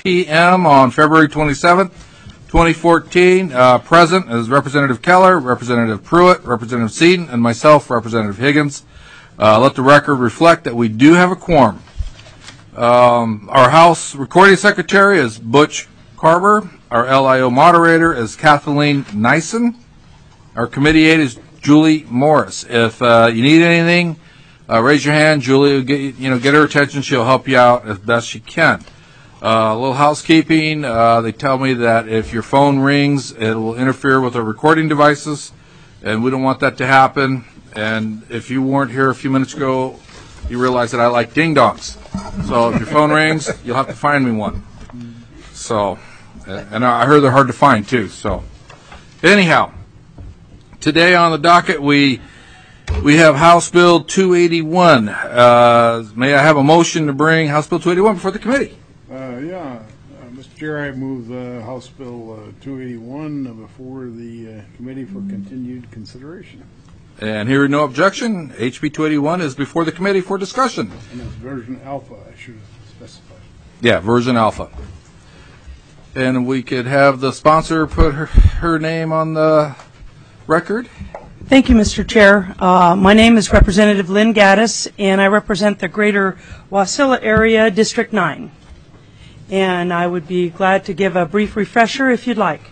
p.m. on February 27th, 2014. Present is Representative Keller, Representative Pruitt, Representative Seaton, and myself, Representative Higgins. Let the record reflect that we do have a quorum. Our House Recording Secretary is Butch Carver. Our LIO moderator is Kathleen Nyson. Our committee aide is Julie Morris. If you need anything, raise your hand. Julie will get her attention. She'll help you out as best she can. A little housekeeping. They tell me that if your phone rings, it will interfere with our recording devices, and we don't want that to happen. And if you weren't here a few minutes ago, you realize that I like ding-dongs. So if your phone rings, you'll have to find me one. So, and I heard they're hard to find, too. So, anyhow, today on the docket, we have House Bill 281. May I have a motion to bring House Bill 281 before the committee? Mr. Chair, I move House Bill 281 before the committee for continued consideration. And hearing no objection, HB 281 is before the committee for discussion. And it's version alpha, I should have specified. Yeah, version alpha. And we could have the sponsor put her name on the record. Thank you, Mr. Chair. My name is Representative Lynn Gaddis, and I represent the Greater Wasilla Area, District 9. And I would be glad to give a brief refresher if you'd like.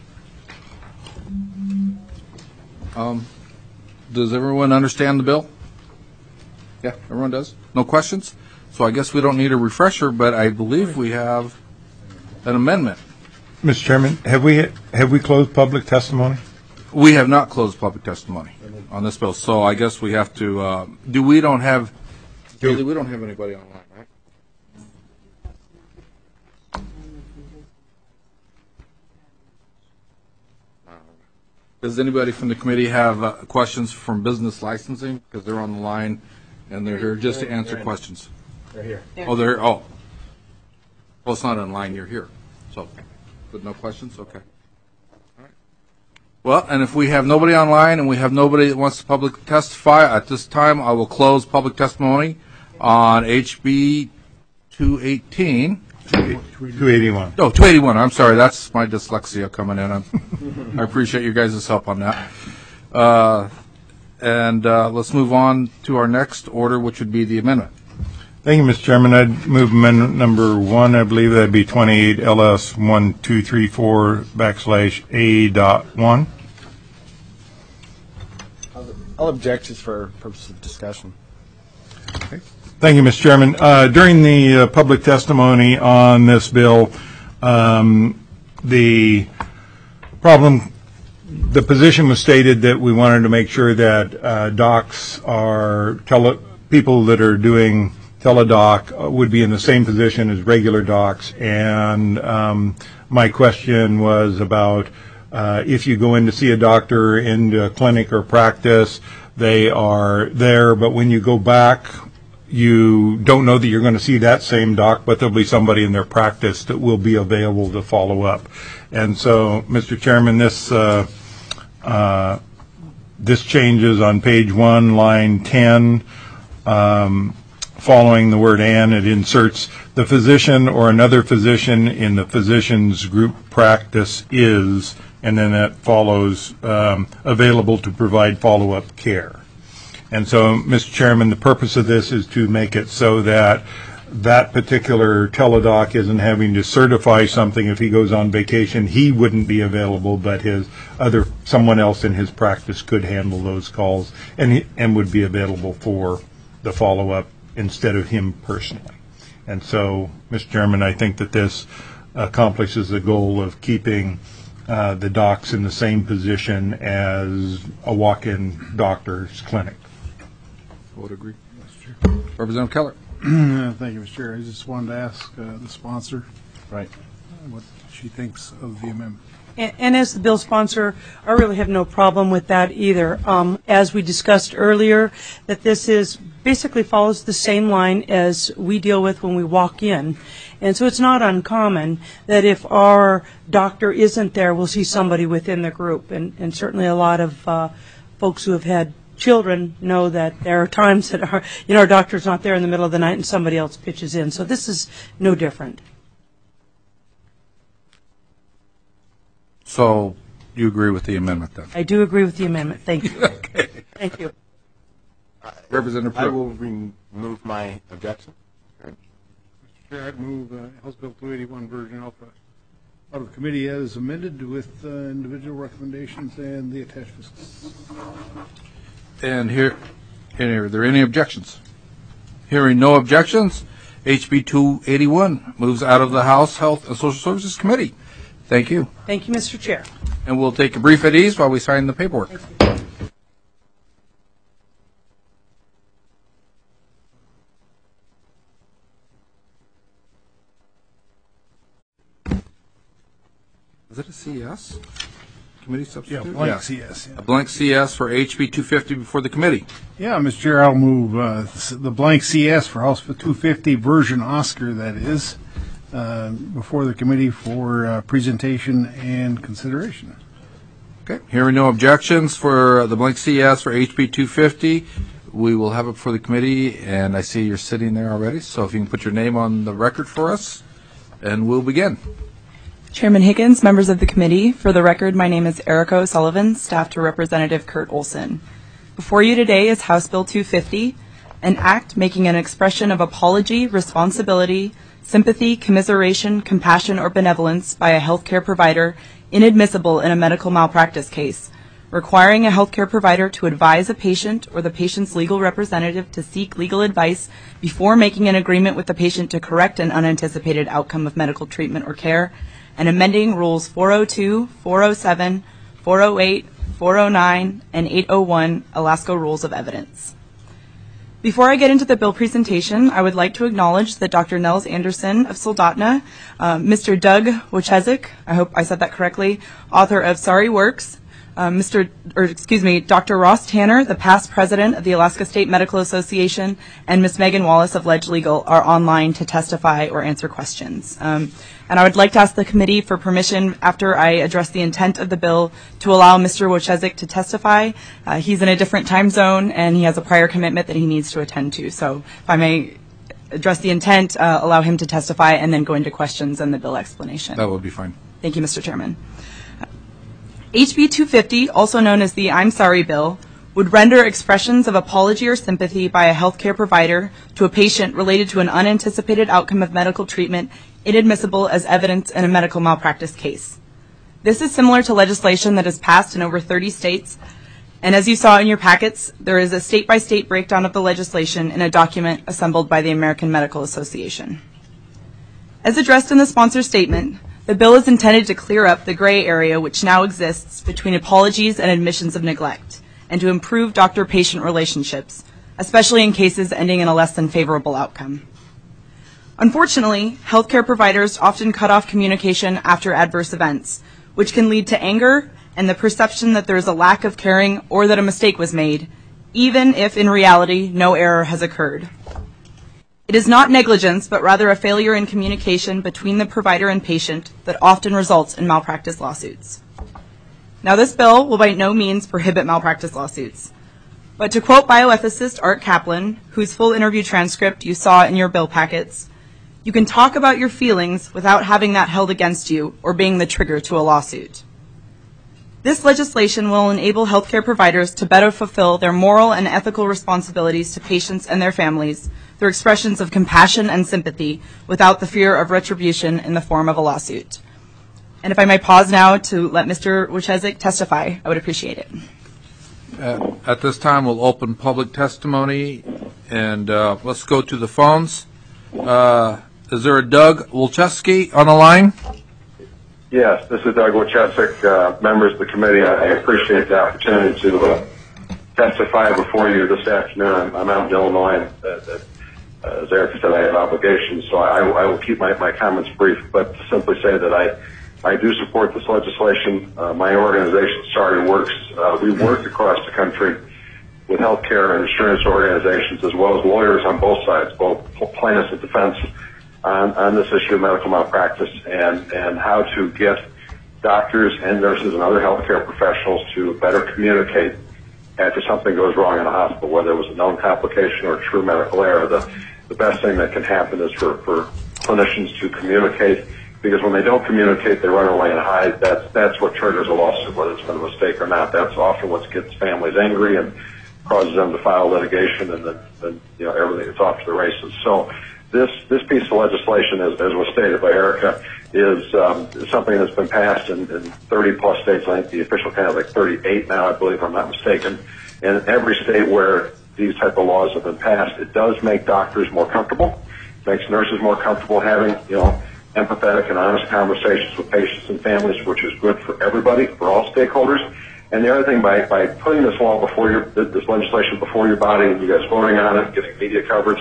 Does everyone understand the bill? Yeah, everyone does? No questions? So I guess we don't need a refresher, but I believe we have an amendment. Mr. Chairman, have we closed public testimony? We have not closed public testimony on this bill, so I guess we have to. We don't have anybody online, right? Does anybody from the committee have questions from business licensing? Because they're on the line and they're here just to answer questions. They're here. Oh, they're well, it's not online. You're here, so but no questions. Okay. All right. Well, and if we have nobody online and we have nobody that wants to publicly testify at this time, I will close public testimony on HB 218. 281. Oh, 281. I'm sorry. That's my dyslexia coming in. I appreciate you guys' help on that. Let's move on to our next order, which would be the amendment. Thank you, Mr. Chairman. I'd move amendment number 1. I believe that'd be 28 LS 1234/A.1. I'll object just for purposes of discussion. Okay. Thank you, Mr. Chairman. During the public testimony on this bill, the position was stated that we wanted to make sure that docs are people that are doing teledoc would be in the same position as regular docs. And my question was about if you go in to see a doctor in a clinic or practice, they are there, but when you go back, you don't know that you're going to see that same doc, but there'll be somebody in their practice that will be available to follow up. And so, Mr. Chairman, this changes on page 1, line 10, following the word "and," it inserts the physician or another physician in the physician's group practice is, and then that follows available to provide follow-up care. And so, Mr. Chairman, the purpose of this is to make it so that that particular teledoc isn't having to certify something. If he goes on vacation, he wouldn't be available, but someone else in his practice could handle those calls and would be available for the follow-up instead of him personally. And so, Mr. Chairman, I think that this accomplishes the goal of keeping the docs in the same position as a walk-in doctor's clinic. I would agree. Representative Keller. Thank you, Mr. Chair. I just wanted to ask the sponsor what she thinks of the amendment. And as the bill sponsor, I really have no problem with that either. As we discussed earlier, that this basically follows the same line as we deal with when we walk in. And so it's not uncommon that if our doctor isn't there, we'll see somebody within the group. And certainly a lot of folks who have had children know that there are times that our doctor's not there in the middle of the night and somebody else pitches in. So this is no different. So you agree with the amendment then? I do agree with the amendment. Thank you. Okay. Thank you. Representative I Pruitt. will remove my objection. Mr. Chair, I'd move House Bill 281 version alpha out of committee as amended with individual recommendations and the attached fiscal. And are there any objections? Hearing no objections, HB 281 moves out of the House Health and Social Services Committee. Thank you. Thank you, Mr. Chair. And we'll take a brief at ease while we sign the paperwork. Is it a CS? Committee substitute? Blank CS. A blank CS for HB 250 before the committee. Yeah, Mr. Chair, I'll move the blank CS for House Bill 250 version Oscar, that is, before the committee for presentation and consideration. Okay. Hearing no objections for the blank CS for HB 250, we will have it before the committee, and I see you're sitting there already, so if you can put your name on the record for us, and we'll begin. Chairman Higgins, members of the committee, for the record, my name is Erica O'Sullivan, staff to Representative Kurt Olson. Before you today is House Bill 250, an act making an expression of apology, responsibility, sympathy, commiseration, compassion, or benevolence by a healthcare provider inadmissible in a medical malpractice case, requiring a healthcare provider to advise a patient or the patient's legal representative to seek legal advice before making an agreement with the patient to correct an unanticipated outcome of medical treatment or care, and amending Rules 402, 407, 408, 409, and 801 Alaska Rules of Evidence. Before I get into the bill presentation, I would like to acknowledge that Dr. Nels Anderson of Soldotna, Mr. Doug Wojcicki, I hope I said that correctly, author of Sorry Works, Dr. Ross Tanner, the past president of the Alaska State Medical Association, and Ms. Megan Wallace of Ledge Legal are online to testify or answer questions. And I would like to ask the committee for permission, after I address the intent of the bill, to allow Mr. Wojcicki to testify. He's in a different time zone, and he has a prior commitment that he needs to attend to. So if I may address the intent, allow him to testify, and then go into questions and the bill explanation. That would be fine. Thank you, Mr. Chairman. HB 250, also known as the I'm Sorry Bill, would render expressions of apology or sympathy by a healthcare provider to a patient related to an unanticipated outcome of medical treatment inadmissible as evidence in a medical malpractice case. This is similar to legislation that is passed in over 30 states, and as you saw in your packets, there is a state-by-state breakdown of the legislation in a document assembled by the American Medical Association. As addressed in the sponsor statement, the bill is intended to clear up the gray area which now exists between apologies and admissions of neglect, and to improve doctor-patient relationships, especially in cases ending in a less than favorable outcome. Unfortunately, healthcare providers often cut off communication after adverse events, which can lead to anger and the perception that there is a lack of caring or that a mistake was made, even if in reality no error has occurred. It is not negligence, but rather a failure in communication between the provider and patient that often results in malpractice lawsuits. Now, this bill will by no means prohibit malpractice lawsuits. But to quote bioethicist Art Kaplan, whose full interview transcript you saw in your bill packets, you can talk about your feelings without having that held against you or being the trigger to a lawsuit. This legislation will enable healthcare providers to better fulfill their moral and ethical responsibilities to patients and their families through expressions of compassion and sympathy without the fear of retribution in the form of a lawsuit. And if I may pause now to let Mr. Wojcicki testify, I would appreciate it. At this time, we'll open public testimony, and let's go to the phones. Is there a Doug Wojcicki on the line? Yes, this is Doug Wojcicki, members of the committee. I appreciate the opportunity to testify before you this afternoon. I'm out in Illinois. As Eric said, I have obligations, so I will keep my comments brief, but to simply say that I do support this legislation. My organization, Sorry Works, we work across the country with healthcare and insurance organizations as well as lawyers on both sides, both plaintiffs and defense, on this issue of medical malpractice and how to get doctors and nurses and other healthcare professionals to better communicate after something goes wrong in a hospital, whether it was a known complication or a true medical error. The best thing that can happen is for clinicians to communicate because when they don't communicate, they run away and hide. That's what triggers a lawsuit, whether it's been a mistake or not. That's often what gets families angry and causes them to file litigation, and then everything is off to the races. So this piece of legislation, as was stated by Erica, is something that's been passed in 30 plus states. I think the official count is like 38 now, I believe, if I'm not mistaken. And every state where these type of laws have been passed, it does make doctors more comfortable, makes nurses more comfortable having empathetic and honest conversations with patients and families, which is good for everybody, for all stakeholders. And the other thing, by putting this law this legislation before your body, and you guys voting on it, getting media coverage,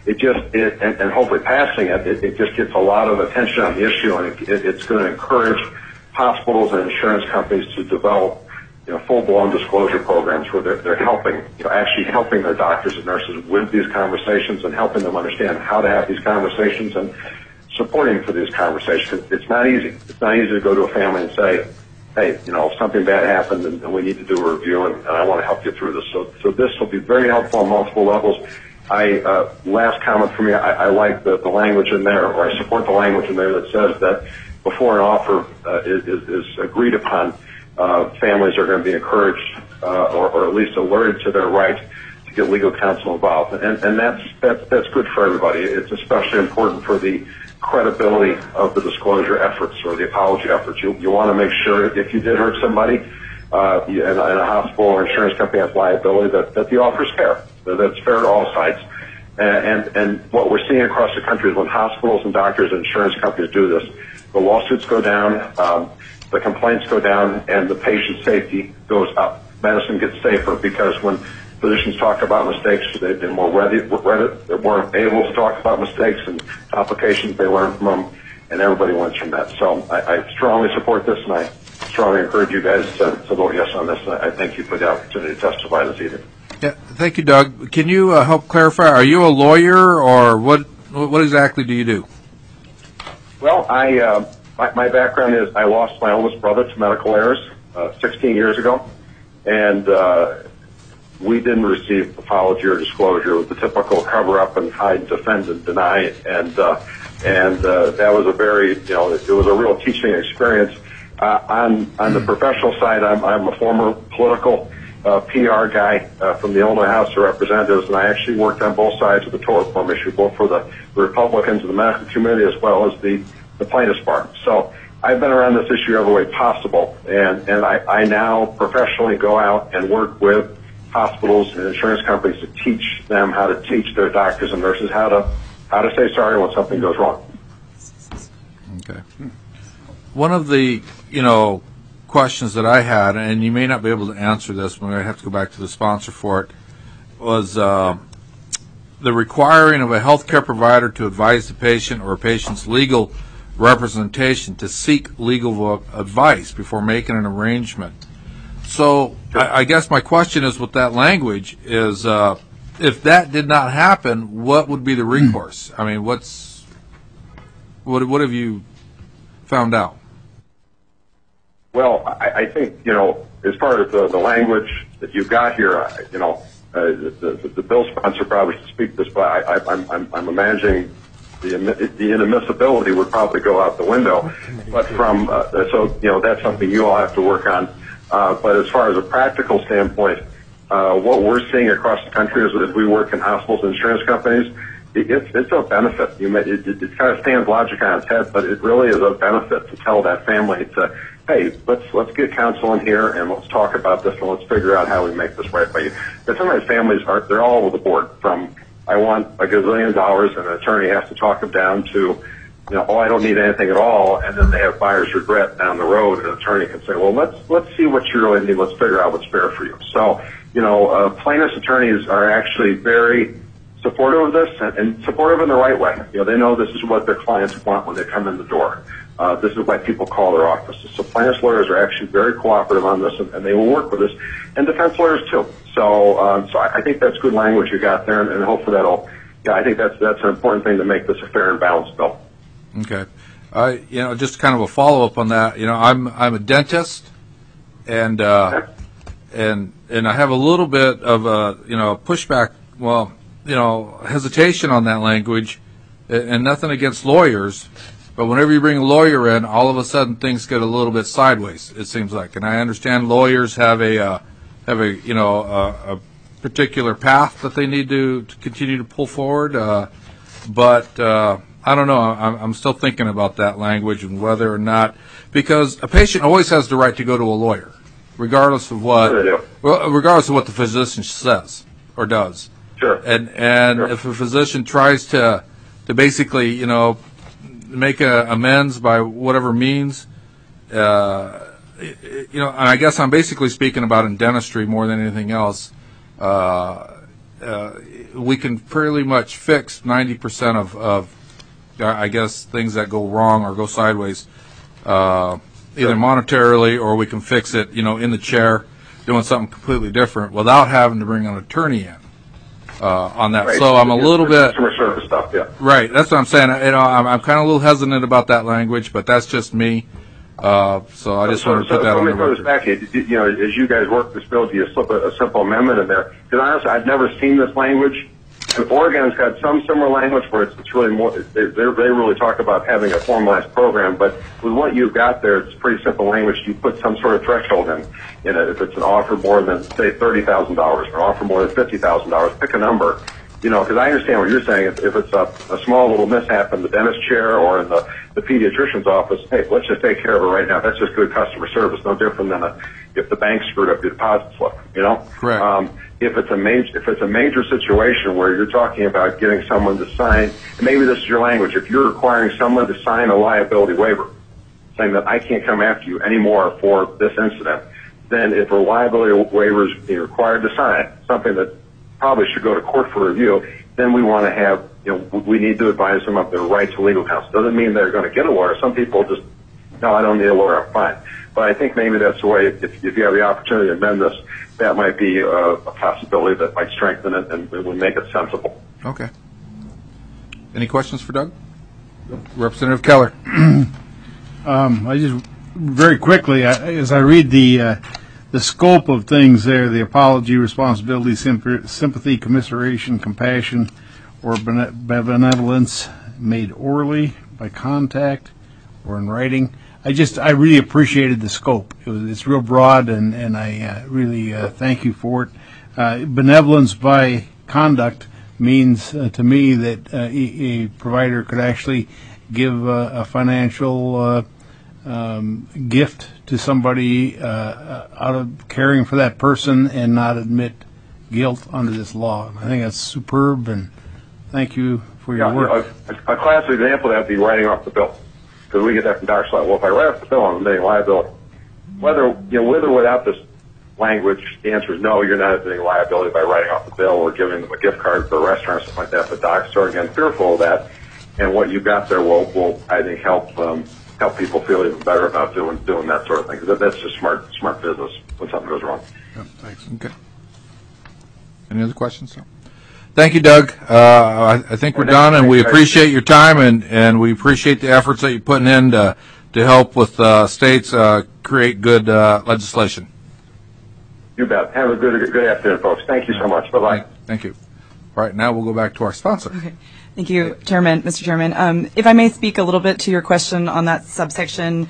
and hopefully passing it just gets a lot of attention on the issue, and it's going to encourage hospitals and insurance companies to develop, full-blown disclosure programs where they're helping, actually helping their doctors and nurses with these conversations and helping them understand how to have these conversations and supporting for these conversations. It's not easy. It's not easy to go to a family and say, hey, something bad happened and we need to do a review, and I want to help you through this. So this will be very helpful on multiple levels. Last comment for me, I like the language in there, or I support the language in there that says that before an offer is agreed upon, families are going to be encouraged or at least alerted to their right to get legal counsel involved. And that's good for everybody. It's especially important for the credibility of the disclosure efforts or the apology efforts. You want to make sure if you did hurt somebody and a hospital or insurance company has liability, that the offer is fair, that's fair to all sides. And what we're seeing across the country is when hospitals and doctors and insurance companies do this, the lawsuits go down, the complaints go down, and the patient safety goes up. Medicine gets safer because when physicians talk about mistakes, they're more they're more able to talk about mistakes and complications they learn from them, and everybody wins from that. So I strongly support this, and I strongly encourage you guys to vote yes on this. And I thank you for the opportunity to testify this evening. Yeah, thank you, Doug. Can you help clarify? Are you a lawyer, or what exactly do you do? Well, my background is I lost my oldest brother to medical errors 16 years ago, and we didn't receive apology or disclosure. It was the typical cover up and hide, defend, and deny, and that was a very, it was a real teaching experience. On the professional side, I'm a former political PR guy from the Illinois House of Representatives, and I actually worked on both sides of the tort reform issue, both for the Republicans and the medical community as well as the plaintiffs' bar. So I've been around this issue every way possible, and I now professionally go out and work with hospitals and insurance companies to teach them how to teach their doctors and nurses how to say sorry when something goes wrong. Okay. One of the, questions that I had, and you may not be able to answer this, but I have to go back to the sponsor for it, was the requiring of a healthcare provider to advise the patient or a patient's legal representation to seek legal advice before making an arrangement. So I guess my question is, with that language, is if that did not happen, what would be the recourse? I mean, what have you found out? Well, I think, as far as the language that you've got here, the bill sponsor probably should speak to this, but I'm imagining the inadmissibility would probably go out the window. But that's something you all have to work on. But as far as a practical standpoint, what we're seeing across the country is as we work in hospitals and insurance companies, it's a benefit. It kind of stands logic on its head, but it really is a benefit to tell that family to, hey, let's get counsel in here and let's talk about this and let's figure out how we make this right by you. Because sometimes families they're all over the board from, I want a gazillion dollars and an attorney has to talk them down to, I don't need anything at all, and then they have buyer's regret down the road, and an attorney can say, well, let's see what you really need, let's figure out what's fair for you. So, plaintiffs' attorneys are actually very supportive of this and supportive in the right way. They know this is what their clients want when they come in the door. This is why people call their offices. So plaintiffs' lawyers are actually very cooperative on this, and they will work with us, and defense lawyers too. So I think that's good language you got there, and hopefully I think that's an important thing to make this a fair and balanced bill. Okay. Just kind of a follow-up on that. I'm a dentist, and I have a little bit of pushback. Well, hesitation on that language, and nothing against lawyers, But whenever you bring a lawyer in, all of a sudden things get a little bit sideways. It seems like, and I understand lawyers have a particular path that they need to continue to pull forward. But I don't know. I'm still thinking about that language and whether or not, because a patient always has the right to go to a lawyer, regardless of what the physician says or does. Sure. And Sure. if a physician tries to basically make amends by whatever means, and I guess I'm basically speaking about in dentistry more than anything else. We can pretty much fix 90% of I guess things that go wrong or go sideways, either monetarily, or we can fix it, in the chair, doing something completely different without having to bring an attorney in on that. Right. So I'm a little bit customer service stuff. Yeah. right. That's what I'm saying. I'm kind of a little hesitant about that language, but that's just me. So I just wanted to put that on the Let me throw this record. back at you. As you guys work this bill, do you slip a simple amendment in there? Because honestly, I've never seen this language. And Oregon's got some similar language where it's really more. They really talk about having a formalized program, but with what you've got there, it's pretty simple language. You put some sort of threshold in it. If it's an offer more than say $30,000 or an offer more than $50,000, pick a number. Because I understand what you're saying. If it's a small little mishap in the dentist chair or in the pediatrician's office, hey, let's just take care of it right now. That's just good customer service. No different than if the bank screwed up your deposit slip. Correct. If it's a major situation where you're talking about getting someone to sign, and maybe this is your language. If you're requiring someone to sign a liability waiver, saying that I can't come after you anymore for this incident, then if a liability waiver is required to sign, something that probably should go to court for review, then we want to have, we need to advise them of their right to legal counsel. Doesn't mean they're going to get a lawyer. Some people just, no, I don't need a lawyer, I'm fine. But I think maybe that's the way, if you have the opportunity to amend this, that might be a possibility that might strengthen it and it would make it sensible. Okay. Any questions for Doug? Representative Keller. I just very quickly, as I read the scope of things there, the apology, responsibility, sympathy, commiseration, compassion, or benevolence made orally, by contact, or in writing. I really appreciated the scope. It's real broad, and I really thank you for it. Benevolence by conduct means to me that a provider could actually give a financial gift to somebody out of caring for that person and not admit guilt under this law. I think that's superb, and thank you for your work. A classic example of that would be writing off the bill. Because we get that from Dr. Slide. Well, if I write off the bill, I'm admitting liability. Whether, with or without this language, the answer is no, you're not admitting liability by writing off the bill or giving them a gift card for a restaurant or something like that. But docs are, again, fearful of that. And what you've got there will I think, help people feel even better about doing that sort of thing. Because that's just smart business when something goes wrong. Yeah, thanks. Okay. Any other questions? Thank you, Doug. I think we're done, and we appreciate your time, and we appreciate the efforts that you're putting in to help with states create good legislation. You bet. Have a good afternoon, folks. Thank you so much. Bye-bye. Thank you. All right, now we'll go back to our sponsor. Okay. Thank you, Mr. Chairman. If I may speak a little bit to your question on that subsection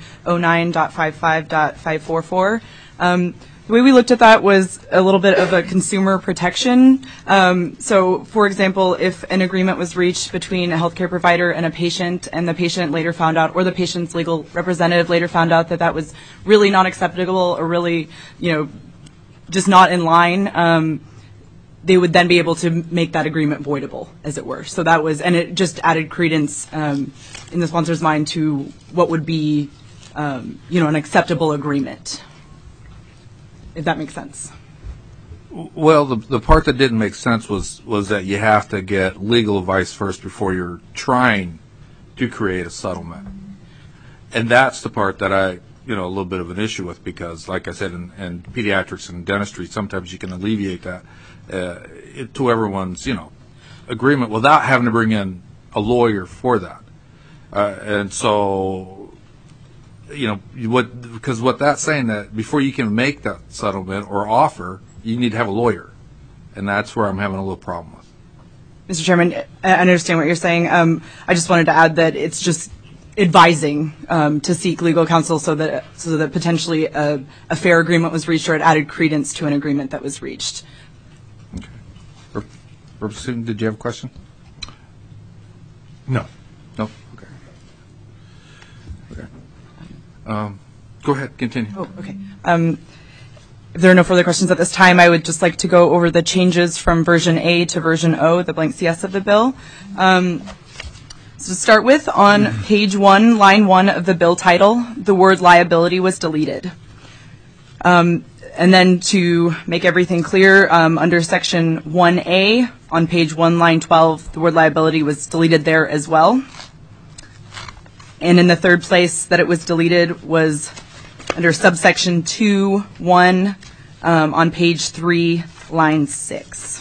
09.55.544. The way we looked at that was a little bit of a consumer protection. So, for example, if an agreement was reached between a healthcare provider and a patient, and the patient later found out, or the patient's legal representative later found out that that was really not acceptable or really, just not in line, they would then be able to make that agreement voidable, as it were. So that was, and it just added credence in the sponsor's mind to what would be, an acceptable agreement. If that makes sense. Well, the part that didn't make sense was that you have to get legal advice first before you're trying to create a settlement. And that's the part that a little bit of an issue with, because, like I said, in pediatrics and dentistry, sometimes you can alleviate that to everyone's, agreement without having to bring in a lawyer for that. And so, because what that's saying, that before you can make that settlement or offer, you need to have a lawyer. And that's where I'm having a little problem with. Mr. Chairman, I understand what you're saying. I just wanted to add that it's just advising to seek legal counsel so that potentially a fair agreement was reached, or it added credence to an agreement that was reached. Representative, did you have a question? No. No? Okay. Go ahead, continue. Oh, okay. If there are no further questions at this time, I would just like to go over the changes from version A to version O, the blank CS of the bill. So to start with, on page 1, line 1 of the bill title, the word liability was deleted. And then to make everything clear, under section 1A, on page 1, line 12, the word liability was deleted there as well. And in the third place that it was deleted was under subsection 2(1) on page 3, line 6.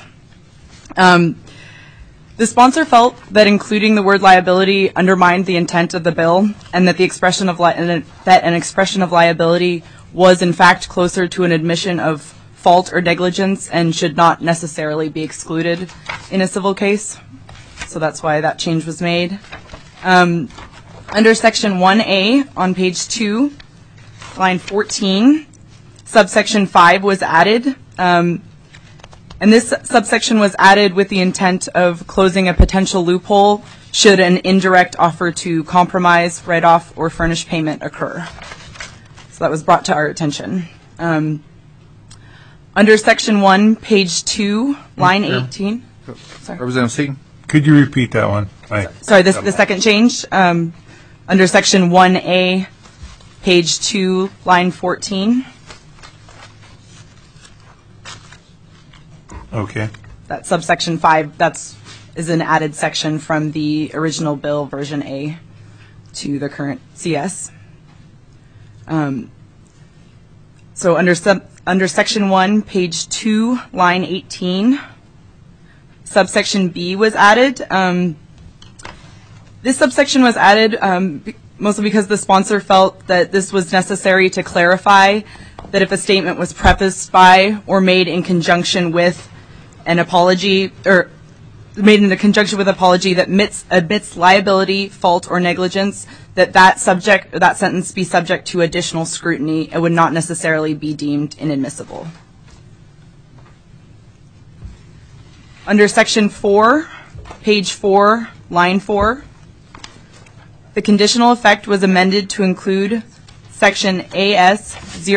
The sponsor felt that including the word liability undermined the intent of the bill, and that the expression of an expression of liability was in fact closer to an admission of fault or negligence and should not necessarily be excluded in a civil case. So that's why that change was made. Under section 1A on page 2, line 14, subsection 5 was added. And this subsection was added with the intent of closing a potential loophole should an indirect offer to compromise, write off, or furnish payment occur. So that was brought to our attention. Under section 1, page 2, line 18. Sorry. Representative Seaton? Could you repeat that one? Sorry, the second change. Under section 1A, page 2, line 14. Okay. That subsection 5, is an added section from the original bill, version A, to the current CS. So under section 1, page 2, line 18, subsection B was added. This subsection was added mostly because the sponsor felt that this was necessary to clarify that if a statement was prefaced by or made in conjunction with an apology, or made in conjunction with apology that admits liability, fault, or negligence, that sentence be subject to additional scrutiny and would not necessarily be deemed inadmissible. Under section 4, page 4, line 4, the conditional effect was amended to include section AS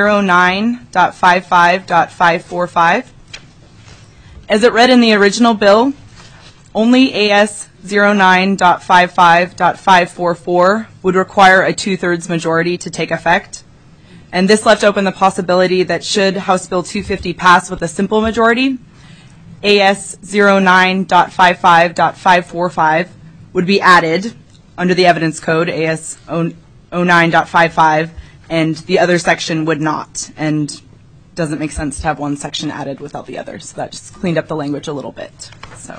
09.55.545. As it read in the original bill, only AS 09.55.544 would require a 2/3 majority to take effect. And this left open the possibility that should House Bill 250 pass with a simple majority, AS 09.55.545 would be added under the evidence code, AS 09.55, and the other section would not. And doesn't make sense to have one section added without the other. So that just cleaned up the language a little bit. So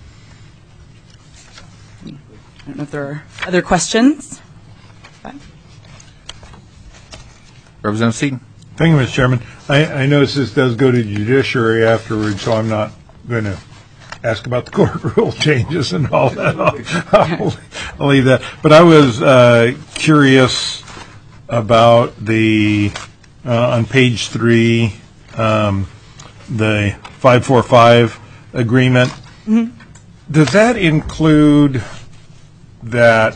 I don't know if there are other questions. Okay. Representative Seaton? Thank you, Mr. Chairman. I notice this does go to judiciary afterwards, so I'm not going to ask about the court rule changes and all that. I'll leave that. But I was curious about the on page 3, the 545 agreement. Mm-hmm. Does that include that,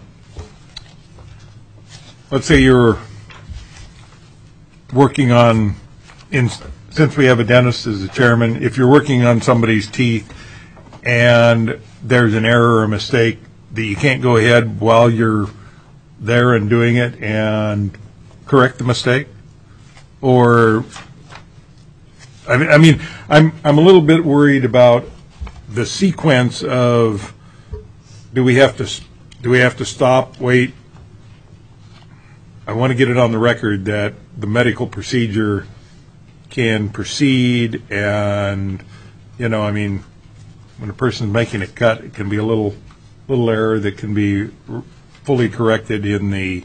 let's say you're working on, since we have a dentist as the chairman, if you're working on somebody's teeth and there's an error or a mistake, that you can't go ahead while you're there and doing it and correct the mistake? Or, I mean, I'm a little bit worried about the sequence of, do we have to stop, wait? I want to get it on the record that the medical procedure can proceed, and I mean, when a person's making a cut, it can be a little error that can be fully corrected in the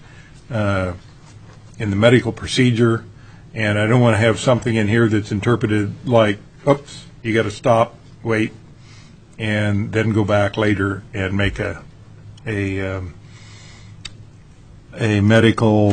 medical procedure. And I don't want to have something in here that's interpreted like, oops, you got to stop, wait, and then go back later and make a a medical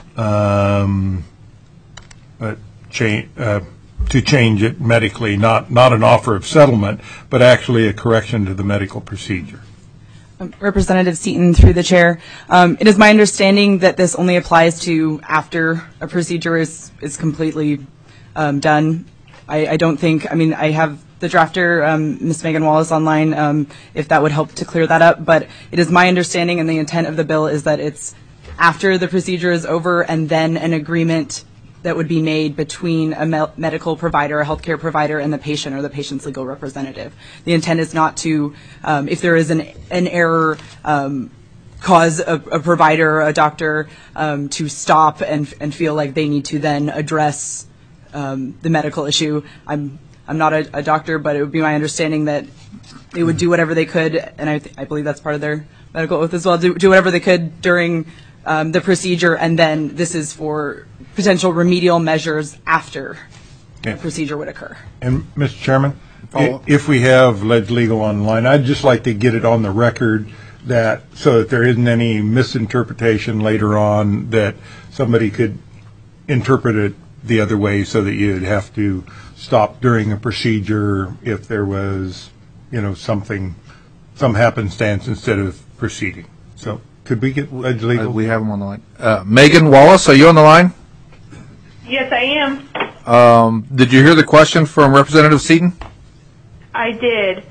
to change it medically, not an offer of settlement, but actually a correction to the medical procedure. Representative Seaton, through the chair. It is my understanding that this only applies to after a procedure is completely done. I don't think, I have the drafter, Ms. Megan Wallace, online, if that would help to clear that up. But it is my understanding and the intent of the bill is that it's after the procedure is over and then an agreement that would be made between a medical provider, a healthcare provider, and the patient or the patient's legal representative. The intent is not to, if there is an error, cause a provider or a doctor to stop and feel like they need to then address the medical issue. I'm not a doctor, but it would be my understanding that they would do whatever they could, and I believe that's part of their medical oath as well, do whatever they could during the procedure, and then this is for potential remedial measures after the procedure would occur. And, Mr. Chairman, if we have Ledge Legal online, I'd just like to get it on the record that so that there isn't any misinterpretation later on that somebody could interpret it the other way so that you'd have to stop during a procedure if there was, some happenstance instead of proceeding. So could we get Ledge Legal? We have them on the line. Megan Wallace, are you on the line? Yes, I am. Did you hear the question from Representative Seaton? I did.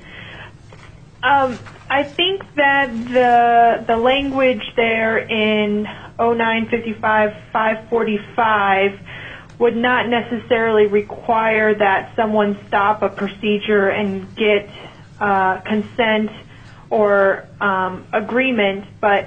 I think that the language there in 0955-545 would not necessarily require that someone stop a procedure and get consent or agreement, but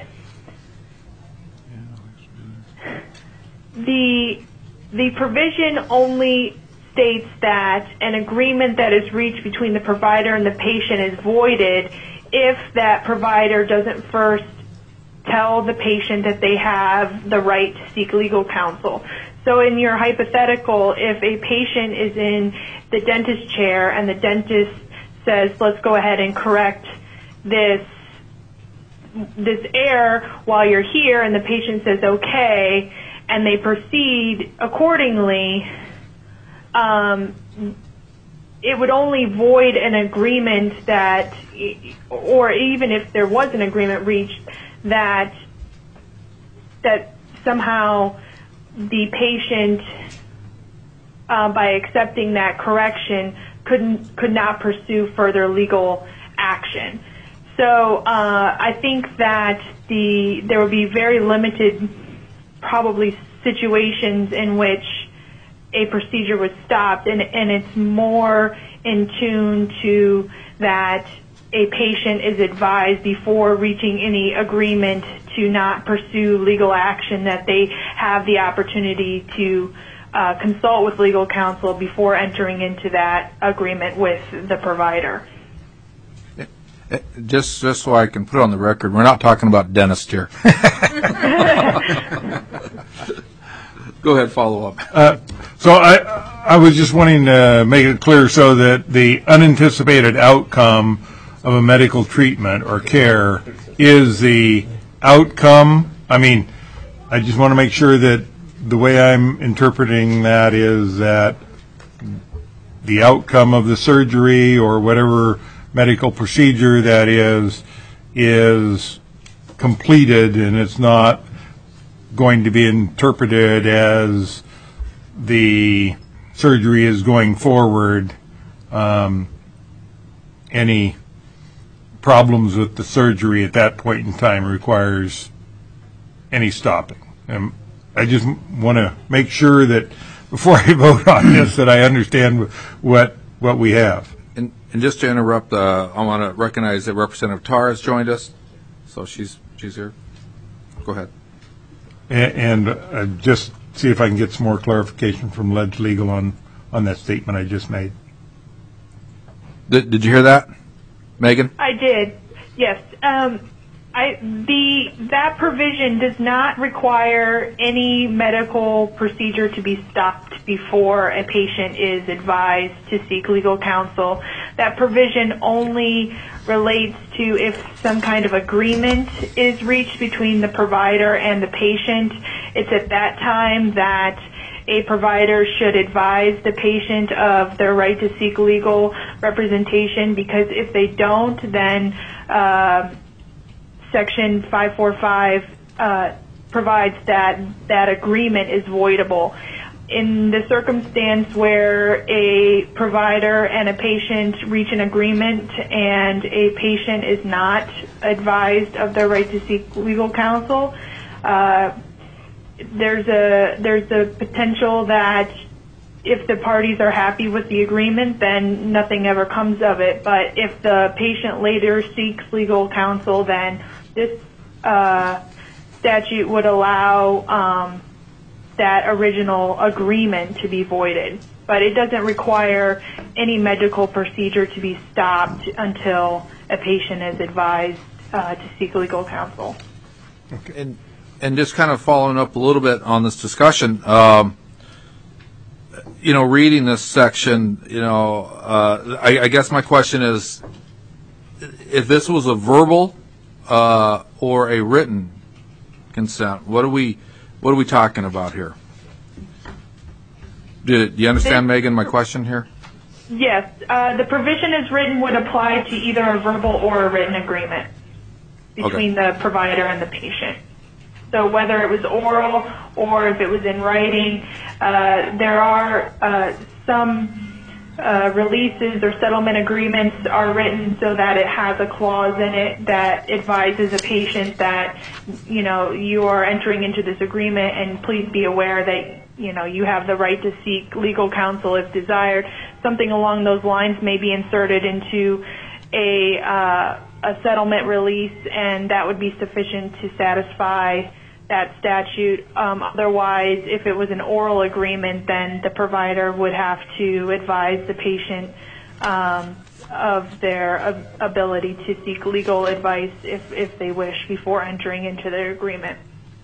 the provision only states that an agreement that is reached between the provider and the patient is voided if that provider doesn't first tell the patient that they have the right to seek legal counsel. So in your hypothetical, if a patient is in the dentist chair and the dentist says, let's go ahead and correct this error while you're here, and the patient says okay, and they proceed accordingly, it would only void an agreement that, or even if there was an agreement reached, that somehow the patient, by accepting that correction, could not pursue further legal action. So I think that there would be very limited, probably, situations in which a procedure was stopped, and it's more in tune to that a patient is advised before reaching any agreement to not pursue legal action, that they have the opportunity to consult with legal counsel before entering into that agreement with the provider. Just so I can put it on the record, we're not talking about dentist here. Go ahead, follow up. So I was just wanting to make it clear so that the unanticipated outcome of a medical treatment or care is the outcome. I just want to make sure that the way I'm interpreting that is that the outcome of the surgery or whatever medical procedure that is completed, and it's not going to be interpreted as the surgery is going forward. Any problems with the surgery at that point in time requires any stopping. I just want to make sure that before I vote on this that I understand what we have. And just to interrupt, I want to recognize that Representative Tarr has joined us, so she's here. Go ahead. And just see if I can get some more clarification from Ledge Legal on that statement I just made. Did you hear that, Megan? I did, yes. That provision does not require any medical procedure to be stopped before a patient is advised to seek legal counsel. That provision only relates to if some kind of agreement is reached between the provider and the patient. It's at that time that a provider should advise the patient of their right to seek legal representation, because if they don't, then Section 545 provides that that agreement is voidable. In the circumstance where a provider and a patient reach an agreement and a patient is not advised of their right to seek legal counsel, there's a potential that if the parties are happy with the agreement, then nothing ever comes of it. But if the patient later seeks legal counsel, then this statute would allow that original agreement to be voided. But it doesn't require any medical procedure to be stopped until a patient is advised to seek legal counsel. And just kind of following up a little bit on this discussion, reading this section, I guess my question is, if this was a verbal or a written consent, what are we talking about here? Do you understand, Megan, my question here? Yes. The provision as written would apply to either a verbal or a written agreement between the provider and the patient. So whether it was oral or if it was in writing, there are some releases or settlement agreements are written so that it has a clause in it that advises a patient that, you are entering into this agreement, and please be aware that, you have the right to seek legal counsel if desired. Something along those lines may be inserted into a settlement release, and that would be sufficient to satisfy that statute. Otherwise, if it was an oral agreement, then the provider would have to advise the patient of their ability to seek legal advice if they wish before entering into the agreement.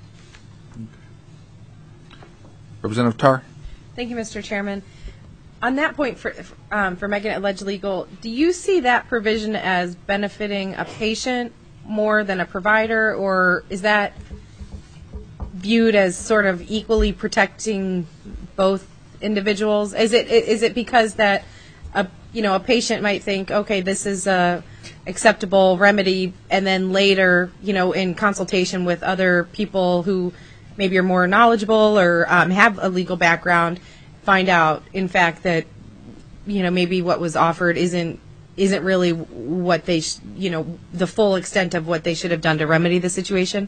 Representative Tarr? Thank you, Mr. Chairman. On that point, for Megan at Ledge Legal, do you see that provision as benefiting a patient more than a provider, or is that viewed as sort of equally protecting both individuals? Is it because that a patient might think, okay, this is a acceptable remedy, and then later, in consultation with other people who maybe are more knowledgeable or have a legal background, find out, in fact, that maybe what was offered isn't really what they the full extent of what they should have done to remedy the situation?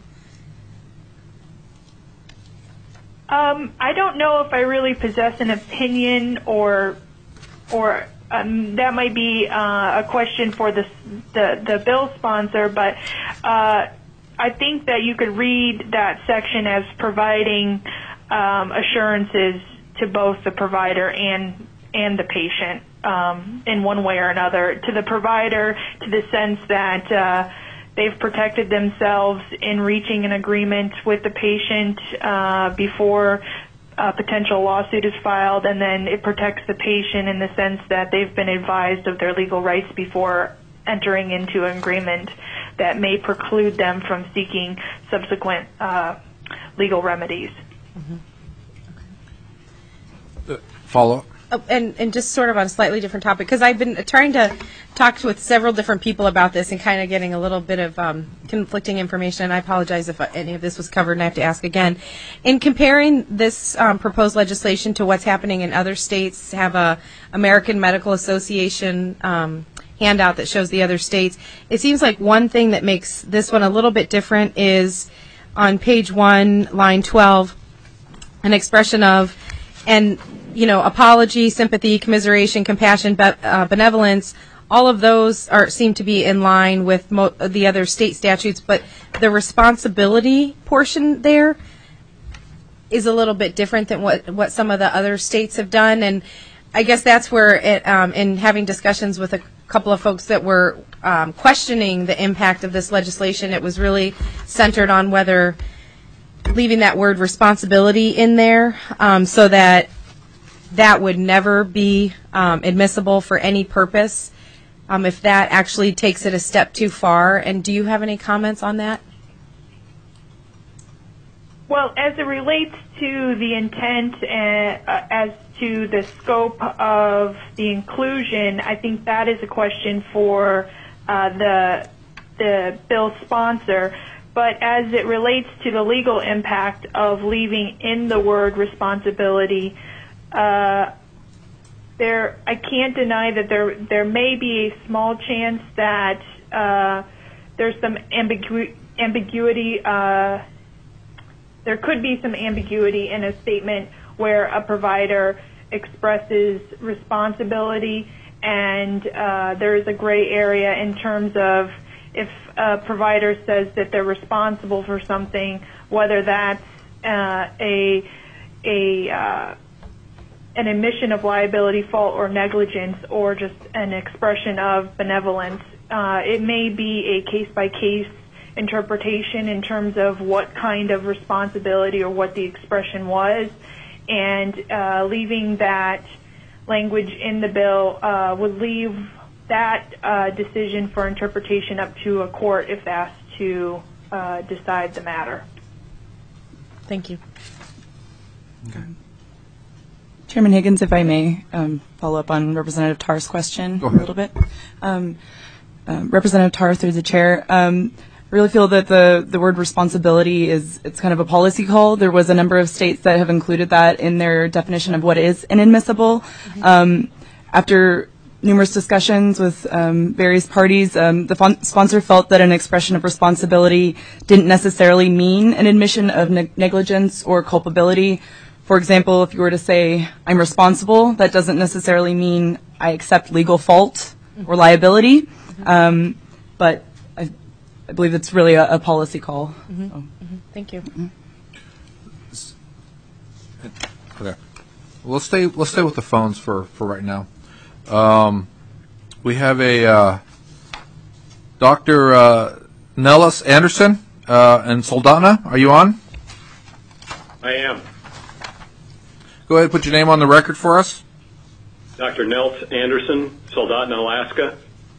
I don't know if I really possess an opinion, or that might be a question for the bill sponsor, but I think that you could read that section as providing assurances to both the provider and the patient in one way or another. To the provider, to the sense that they've protected themselves in reaching an agreement with the patient before a potential lawsuit is filed, and then it protects the patient in the sense that they've been advised of their legal rights before entering into an agreement that may preclude them from seeking subsequent legal remedies. Mm-hmm. Okay. Follow-up? Oh, and just sort of on a slightly different topic, because I've been trying to talk with several different people about this and kind of getting a little bit of conflicting information, and I apologize if any of this was covered and I have to ask again. In comparing this proposed legislation to what's happening in other states, have a American Medical Association handout that shows the other states. It seems like one thing that makes this one a little bit different is on page 1, line 12, an expression of, and apology, sympathy, commiseration, compassion, benevolence, all of those seem to be in line with the other state statutes, but the responsibility portion there is a little bit different than what some of the other states have done, and I guess that's where in having discussions with a couple of folks that were questioning the impact of this legislation, it was really centered on whether leaving that word responsibility in there so that would never be admissible for any purpose if that actually takes it a step too far. And do you have any comments on that? Well, as it relates to the intent as to the scope of the inclusion, I think that is a question for the bill sponsor. But as it relates to the legal impact of leaving in the word responsibility, I can't deny that there may be a small chance that there's some ambiguity. There could be some ambiguity in a statement where a provider expresses responsibility, and there is a gray area in terms of if a provider says that they're responsible for something, whether that's an admission of liability, fault, or negligence, or just an expression of benevolence. It may be a case-by-case interpretation in terms of what kind of responsibility or what the expression was, and leaving that language in the bill would leave that decision for interpretation up to a court if asked to decide the matter. Thank you. Okay. Chairman Higgins, if I may follow up on Representative Tarr's question a little bit. Representative Tarr, through the chair, I really feel that the word responsibility it's kind of a policy call. There was a number of states that have included that in their definition of what is inadmissible. After numerous discussions with various parties, the sponsor felt that an expression of responsibility didn't necessarily mean an admission of negligence or culpability. For example, if you were to say, I'm responsible, that doesn't necessarily mean I accept legal fault or liability. But I believe it's really a policy call. So. Thank you. Okay. Let's stay with the phones for right now. We have a Dr. Nellis Anderson in Soldotna. Are you on? I am. Go ahead and put your name on the record for us. Dr. Nels Anderson, Soldotna, Alaska.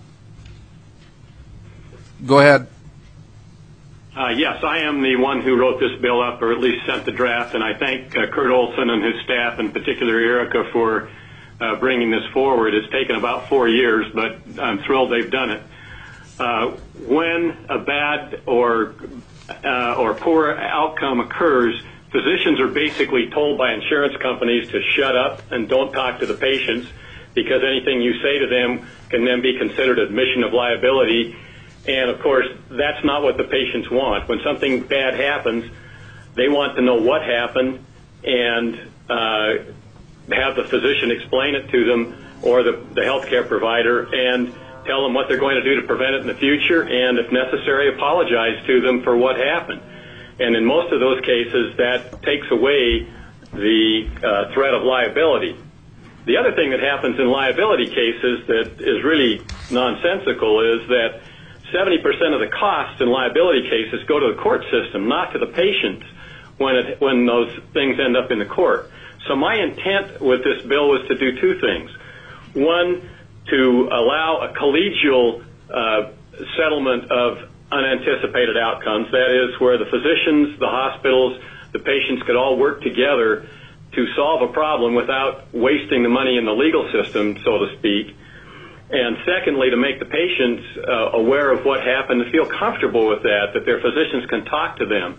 Go ahead. Yes, I am the one who wrote this bill up, or at least sent the draft, and I thank Kurt Olson and his staff, in particular Erica, for bringing this forward. It's taken about 4 years, but I'm thrilled they've done it. When a bad or poor outcome occurs, physicians are basically told by insurance companies to shut up and don't talk to the patients, because anything you say to them can then be considered admission of liability. And, of course, that's not what the patients want. When something bad happens, they want to know what happened and have the physician explain it to them, or the healthcare provider, and tell them what they're going to do to prevent it in the future, and, if necessary, apologize to them for what happened. And in most of those cases, that takes away the threat of liability. The other thing that happens in liability cases that is really nonsensical is that 70% of the costs in liability cases go to the court system, not to the patients when those things end up in the court. So my intent with this bill was to do two things. One, to allow a collegial settlement of unanticipated outcomes, that is, where the physicians, the hospitals, the patients could all work together to solve a problem without wasting the money in the legal system, so to speak. And secondly, to make the patients aware of what happened, to feel comfortable with that their physicians can talk to them.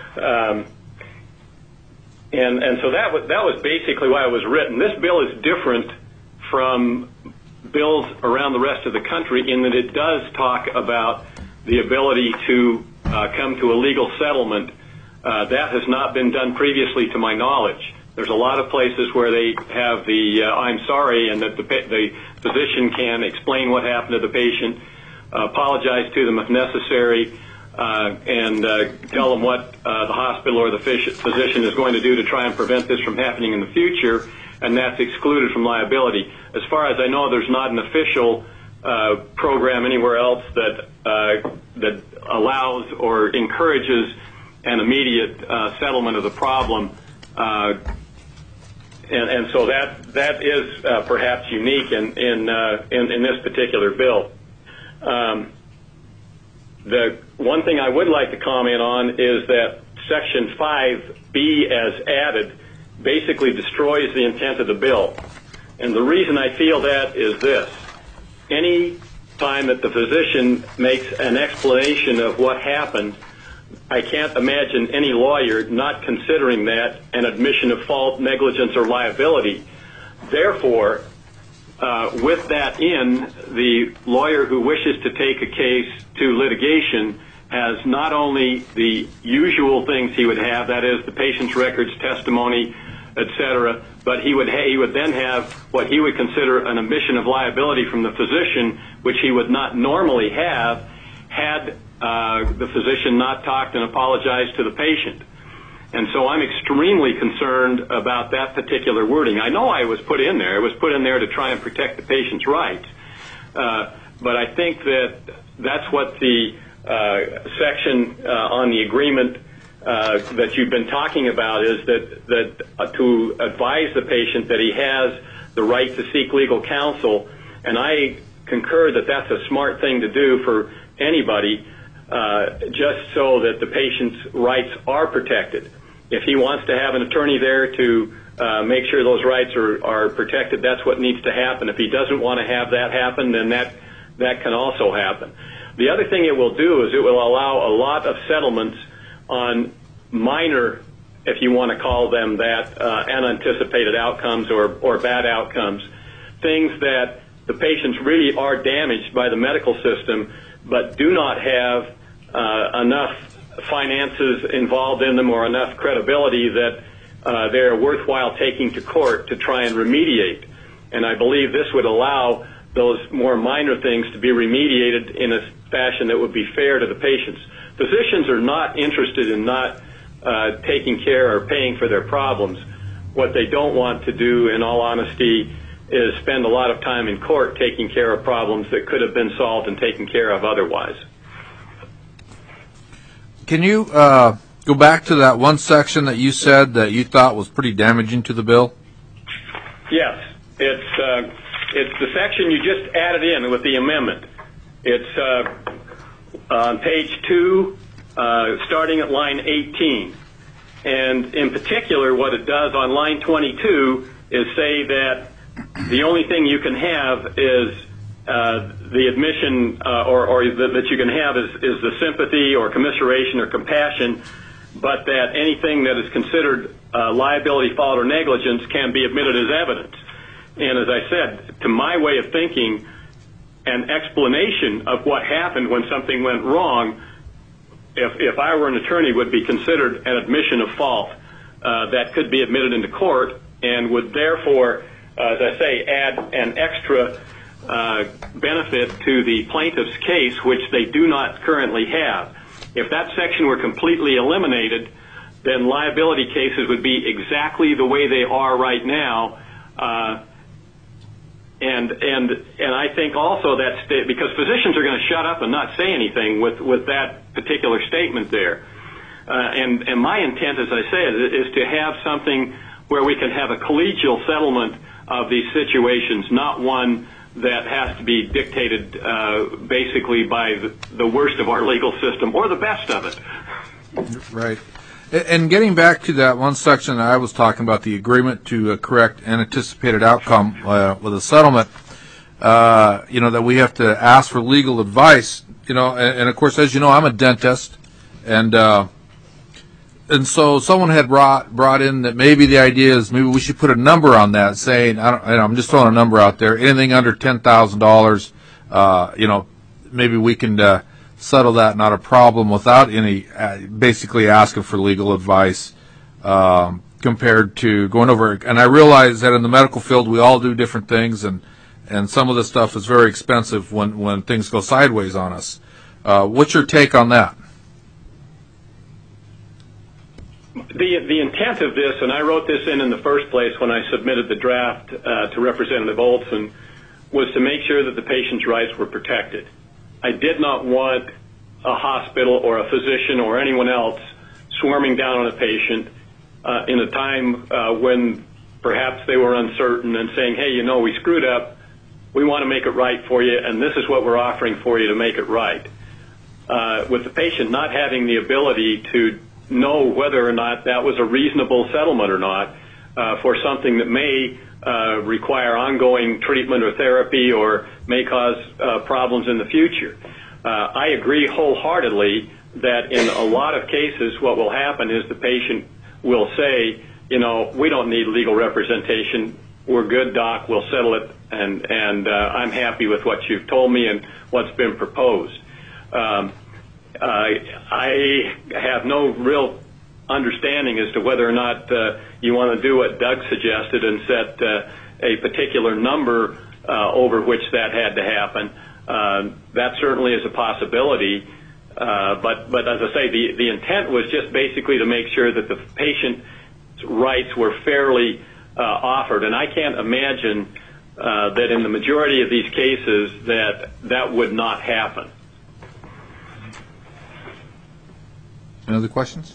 And so that was basically why it was written. This bill is different from bills around the rest of the country in that it does talk about the ability to come to a legal settlement. That has not been done previously to my knowledge. There's a lot of places where they have the I'm sorry, and that the physician can explain what happened to the patient, apologize to them if necessary, and tell them what the hospital or the physician is going to do to try and prevent this from happening in the future, and that's excluded from liability. As far as I know, there's not an official program anywhere else that allows or encourages an immediate settlement of the problem. and so that is perhaps unique in this particular bill. The one thing I would like to comment on is that Section 5B as added basically destroys the intent of the bill. And the reason I feel that is this. Any time that the physician makes an explanation of what happened, I can't imagine any lawyer not considering that an admission of fault, negligence, or liability. Therefore, with that in, the lawyer who wishes to take a case to litigation has not only the usual things he would have, that is the patient's records, testimony, etc., but he would then have what he would consider an admission of liability from the physician, which he would not normally have had the physician not talked and apologized to the patient. And so I'm extremely concerned about that particular wording. I know I was put in there. It was put in there to try and protect the patient's rights. But I think that that's what the section on the agreement that you've been talking about is, that to advise the patient that he has the right to seek legal counsel. And I concur that that's a smart thing to do for anybody, just so that the patient's rights are protected. If he wants to have an attorney there to make sure those rights are protected, that's what needs to happen. If he doesn't want to have that happen, then that can also happen. The other thing it will do is it will allow a lot of settlements on minor, if you want to call them that, unanticipated outcomes or bad outcomes, things that the patients really are damaged by the medical system but do not have enough finances involved in them or enough credibility that they're worthwhile taking to court to try and remediate. And I believe this would allow those more minor things to be remediated in a fashion that would be fair to the patients. Physicians are not interested in not taking care or paying for their problems. What they don't want to do, in all honesty, is spend a lot of time in court taking care of problems that could have been solved and taken care of otherwise. Can you go back to that one section that you said that you thought was pretty damaging to the bill? Yes. It's the section you just added in with the amendment. It's on page 2, starting at line 18. And in particular, what it does on line 22 is say that the only thing you can have is the admission that you can have is the sympathy or commiseration or compassion, but that anything that is considered liability, fault, or negligence can be admitted as evidence. And as I said, to my way of thinking, an explanation of what happened when something went wrong, if I were an attorney, would be considered an admission of fault that could be admitted into court and would therefore, as I say, add an extra benefit to the plaintiff's case, which they do not currently have. If that section were completely eliminated, then liability cases would be exactly the way they are right now. And I think also that because physicians are going to shut up and not say anything with that particular statement there. And my intent, as I said, is to have something where we can have a collegial settlement of these situations, not one that has to be dictated basically by the worst of our legal system or the best of it. Right. And getting back to that one section that I was talking about, the agreement to correct an anticipated outcome with a settlement, that we have to ask for legal advice, and of course, as you know, I'm a dentist, and so someone had brought in that maybe the idea is maybe we should put a number on that, saying, I'm just throwing a number out there, anything under $10,000, maybe we can settle that, not a problem, without any basically asking for legal advice compared to going over. And I realize that in the medical field we all do different things, and some of the stuff is very expensive when things go sideways on us. What's your take on that? The intent of this, and I wrote this in the first place when I submitted the draft to Representative Olson, was to make sure that the patient's rights were protected. I did not want a hospital or a physician or anyone else swarming down on a patient in a time when perhaps they were uncertain and saying, hey, you know, we screwed up. We want to make it right for you, and this is what we're offering for you to make it right. With the patient not having the ability to know whether or not that was a reasonable settlement or not for something that may require ongoing treatment or therapy or may cause problems in the future. I agree wholeheartedly that in a lot of cases what will happen is the patient will say, you know, we don't need legal representation. We're good, doc. We'll settle it, and I'm happy with what you've told me and what's been proposed. I have no real understanding as to whether or not you want to do what Doug suggested and set a particular number over which that had to happen. That certainly is a possibility. But as I say, the intent was just basically to make sure that the patient's rights were fairly offered. And I can't imagine that in the majority of these cases that would not happen. Any other questions?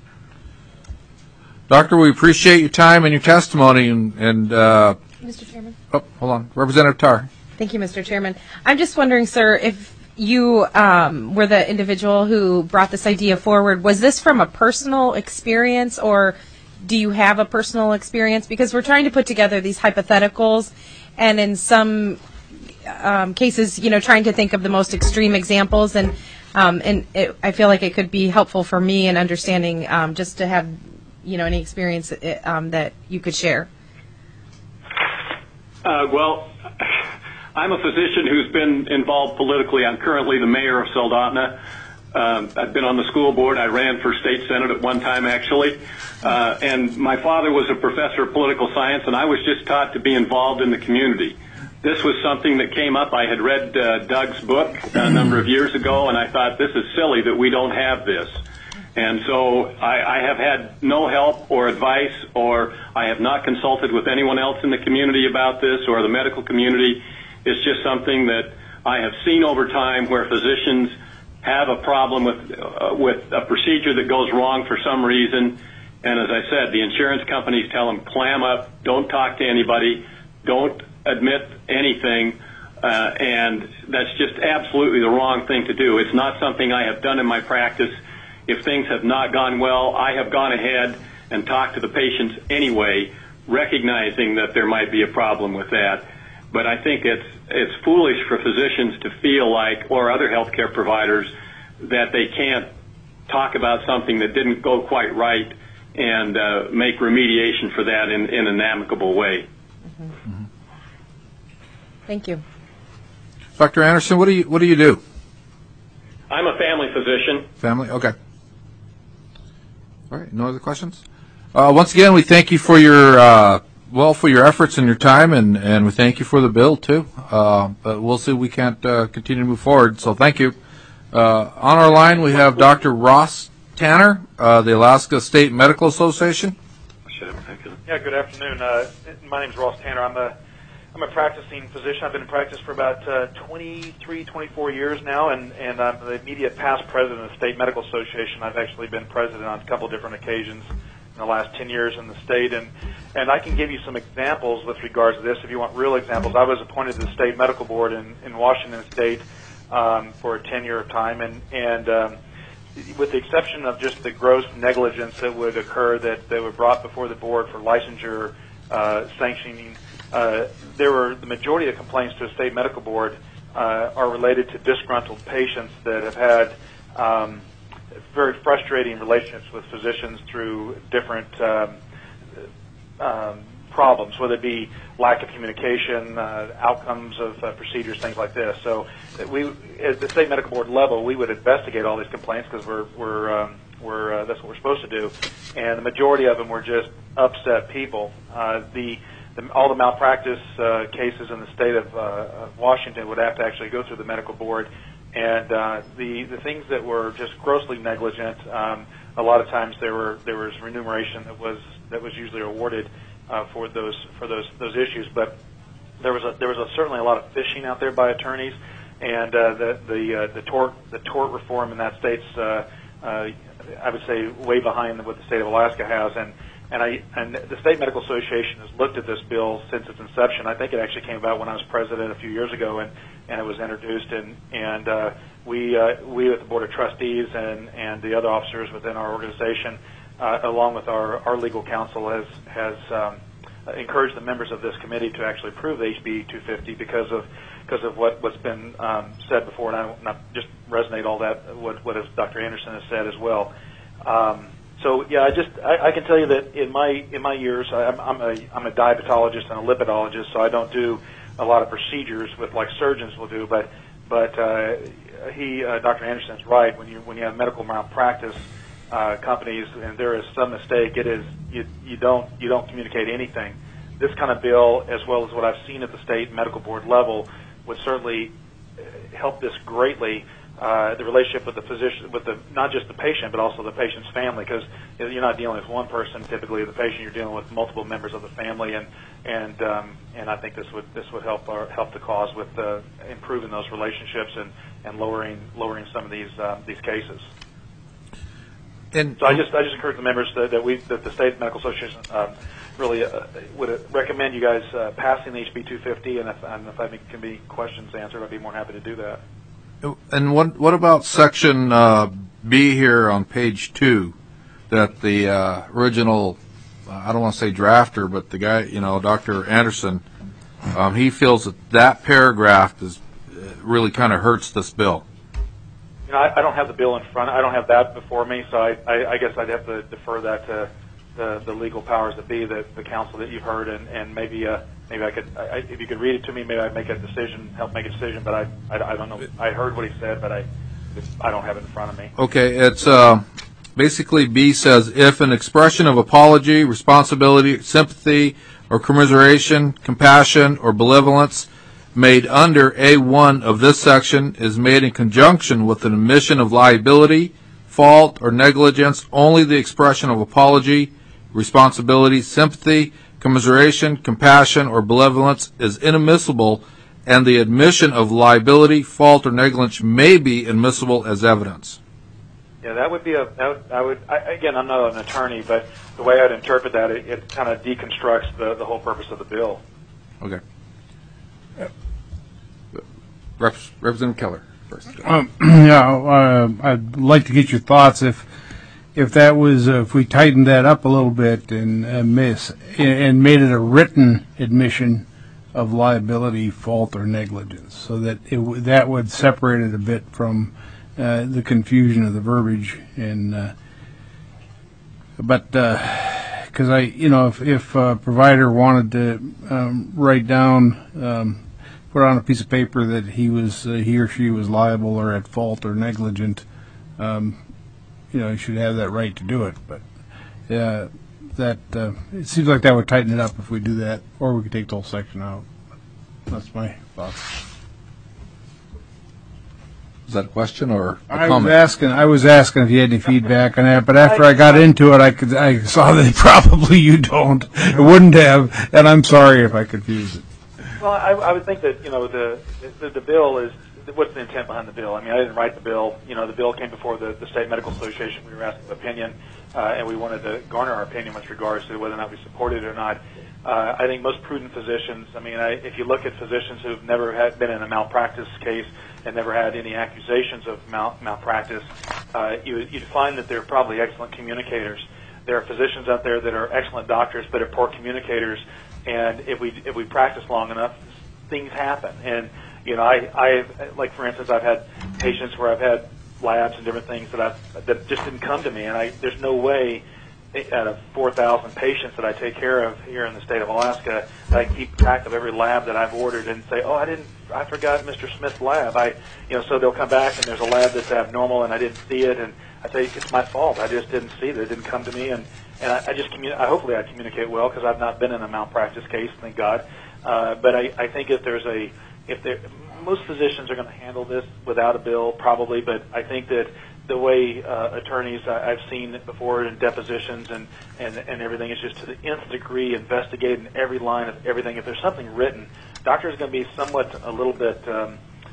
Doctor, we appreciate your time and your testimony. And Mr. Chairman? Oh, hold on. Representative Tarr. Thank you, Mr. Chairman. I'm just wondering, sir, if you were the individual who brought this idea forward, was this from a personal experience, or do you have a personal experience? Because we're trying to put together these hypotheticals, and in some cases, you know, trying to think of the most extreme examples, and I feel like it could be helpful for me in understanding just to have, you know, any experience that you could share. Well, I'm a physician who's been involved politically. I'm currently the mayor of Soldotna. I've been on the school board. I ran for state senate at one time, actually. And my father was a professor of political science, and I was just taught to be involved in the community. This was something that came up. I had read Doug's book a number of years ago, and I thought, this is silly that we don't have this. And so I have had no help or advice, or I have not consulted with anyone else in the community about this or the medical community. It's just something that I have seen over time where physicians have a problem with a procedure that goes wrong for some reason. And as I said, the insurance companies tell them, clam up, don't talk to anybody, don't admit anything. And that's just absolutely the wrong thing to do. It's not something I have done in my practice. If things have not gone well, I have gone ahead and talked to the patients anyway, recognizing that there might be a problem with that. But I think it's foolish for physicians to feel like, or other healthcare providers, that they can't talk about something that didn't go quite right and make remediation for that in an amicable way. Mm-hmm. Thank you. Dr. Anderson, what do you do? I'm a family physician. Family? Okay. All right. No other questions? Once again, we thank you for your for your efforts and your time, and we thank you for the bill too. But we'll see if we can't continue to move forward. So thank you. On our line, we have Dr. Ross Tanner, the Alaska State Medical Association. Yeah. Good afternoon. My name is Ross Tanner. I'm a practicing physician. I've been in practice for about 24 years now, and I'm the immediate past president of the State Medical Association. I've actually been president on a couple different occasions in the last 10 years in the state, and I can give you some examples with regards to this if you want real examples. I was appointed to the State Medical Board in Washington State for a 10-year time, and with the exception of just the gross negligence that would occur that were brought before the board for licensure sanctioning, the majority of complaints to the State Medical Board are related to disgruntled patients that have had very frustrating relationships with physicians through different problems, whether it be lack of communication, outcomes of procedures, things like this. So we, at the State Medical Board level, we would investigate all these complaints because that's what we're supposed to do. And the majority of them were just upset people. All the malpractice cases in the state of Washington would have to actually go through the medical board, and the things that were just grossly negligent, a lot of times there was remuneration that was usually awarded for those issues. But there was certainly a lot of fishing out there by attorneys, and the tort reform in that state's I would say way behind what the state of Alaska has, and the State Medical Association has looked at this bill since its inception. I think it actually came about when I was president a few years ago, and it was introduced, and we with the Board of Trustees and the other officers within our organization, along with our legal counsel, has encouraged the members of this committee to actually approve HB 250 because of what's been said before, and I will not just resonate all that what Dr. Anderson has said as well. So yeah, I can tell you that in my years, I'm a diabetologist and a lipidologist, so I don't do a lot of procedures like surgeons will do. But Dr. Anderson is right. When you have medical malpractice companies and there is some mistake, it is you don't communicate anything. This kind of bill, as well as what I've seen at the state medical board level, would certainly help this greatly. The relationship with the physician, not just the patient, but also the patient's family, because you're not dealing with one person. Typically, the patient, you're dealing with multiple members of the family, and I think this would help the cause with improving those relationships and lowering some of these cases. And so I just encourage the members that the State Medical Association really would recommend you guys passing the HB 250, and if I can be questions answered, I'd be more happy to do that. And what about section B here on page 2, that the original, I don't want to say drafter, but the guy, Dr. Anderson, he feels that paragraph really kind of hurts this bill. I don't have the bill in front. I don't have that before me, so I guess I'd have to defer that to the legal powers that be, the counsel that you've heard, and maybe I could, if you could read it to me, maybe I'd help make a decision. But I don't know. I heard what he said, but I don't have it in front of me. Okay, it's basically B says, if an expression of apology, responsibility, sympathy, or commiseration, compassion, or benevolence made under A1 of this section is made in conjunction with an admission of liability, fault, or negligence, only the expression of apology, responsibility, sympathy, commiseration, compassion, or benevolence is inadmissible, and the admission of liability, fault, or negligence may be admissible as evidence. Yeah, that would be again, I'm not an attorney, but the way I'd interpret that, it kind of deconstructs the whole purpose of the bill. Okay. Representative Keller first. I'd like to get your thoughts if that was if we tightened that up a little bit and made it a written admission of liability, fault, or negligence, so that that would separate it a bit from the confusion of the verbiage. But because if a provider wanted to write down, put on a piece of paper that he or she was liable or at fault or negligent, he should have that right to do it. But it seems like that would tighten it up if we do that, or we could take the whole section out. That's my thoughts. Is that a question or a I comment? was asking if you had any feedback on that, but after I got into it, I saw that probably you don't. It wouldn't have, and I'm sorry if I confused it. Well, I would think that the bill is, what's the intent behind the bill? I mean, I didn't write the bill. The bill came before the State Medical Association. We were asking opinion, and we wanted to garner our opinion with regards to whether or not we supported it or not. I think most prudent physicians, if you look at physicians who've never been in a malpractice case and never had any accusations of malpractice, you'd find that they're probably excellent communicators. There are physicians out there that are excellent doctors but are poor communicators, and if we practice long enough, things happen. And like for instance, I've had patients where I've had labs and different things that just didn't come to me, and there's no way out of 4,000 patients that I take care of here in the state of Alaska that I keep track of every lab that I've ordered and say, I forgot Mr. Smith's lab. So they'll come back and there's a lab that's abnormal and I didn't see it, and I say it's my fault. I just didn't see it. It didn't come to me, and I just hopefully I communicate well because I've not been in a malpractice case, thank God. But I think most physicians are going to handle this without a bill probably, but I think that the way attorneys I've seen it before in depositions and everything is just to the nth degree investigating every line of everything. If there's something written, doctors are going to be a little bit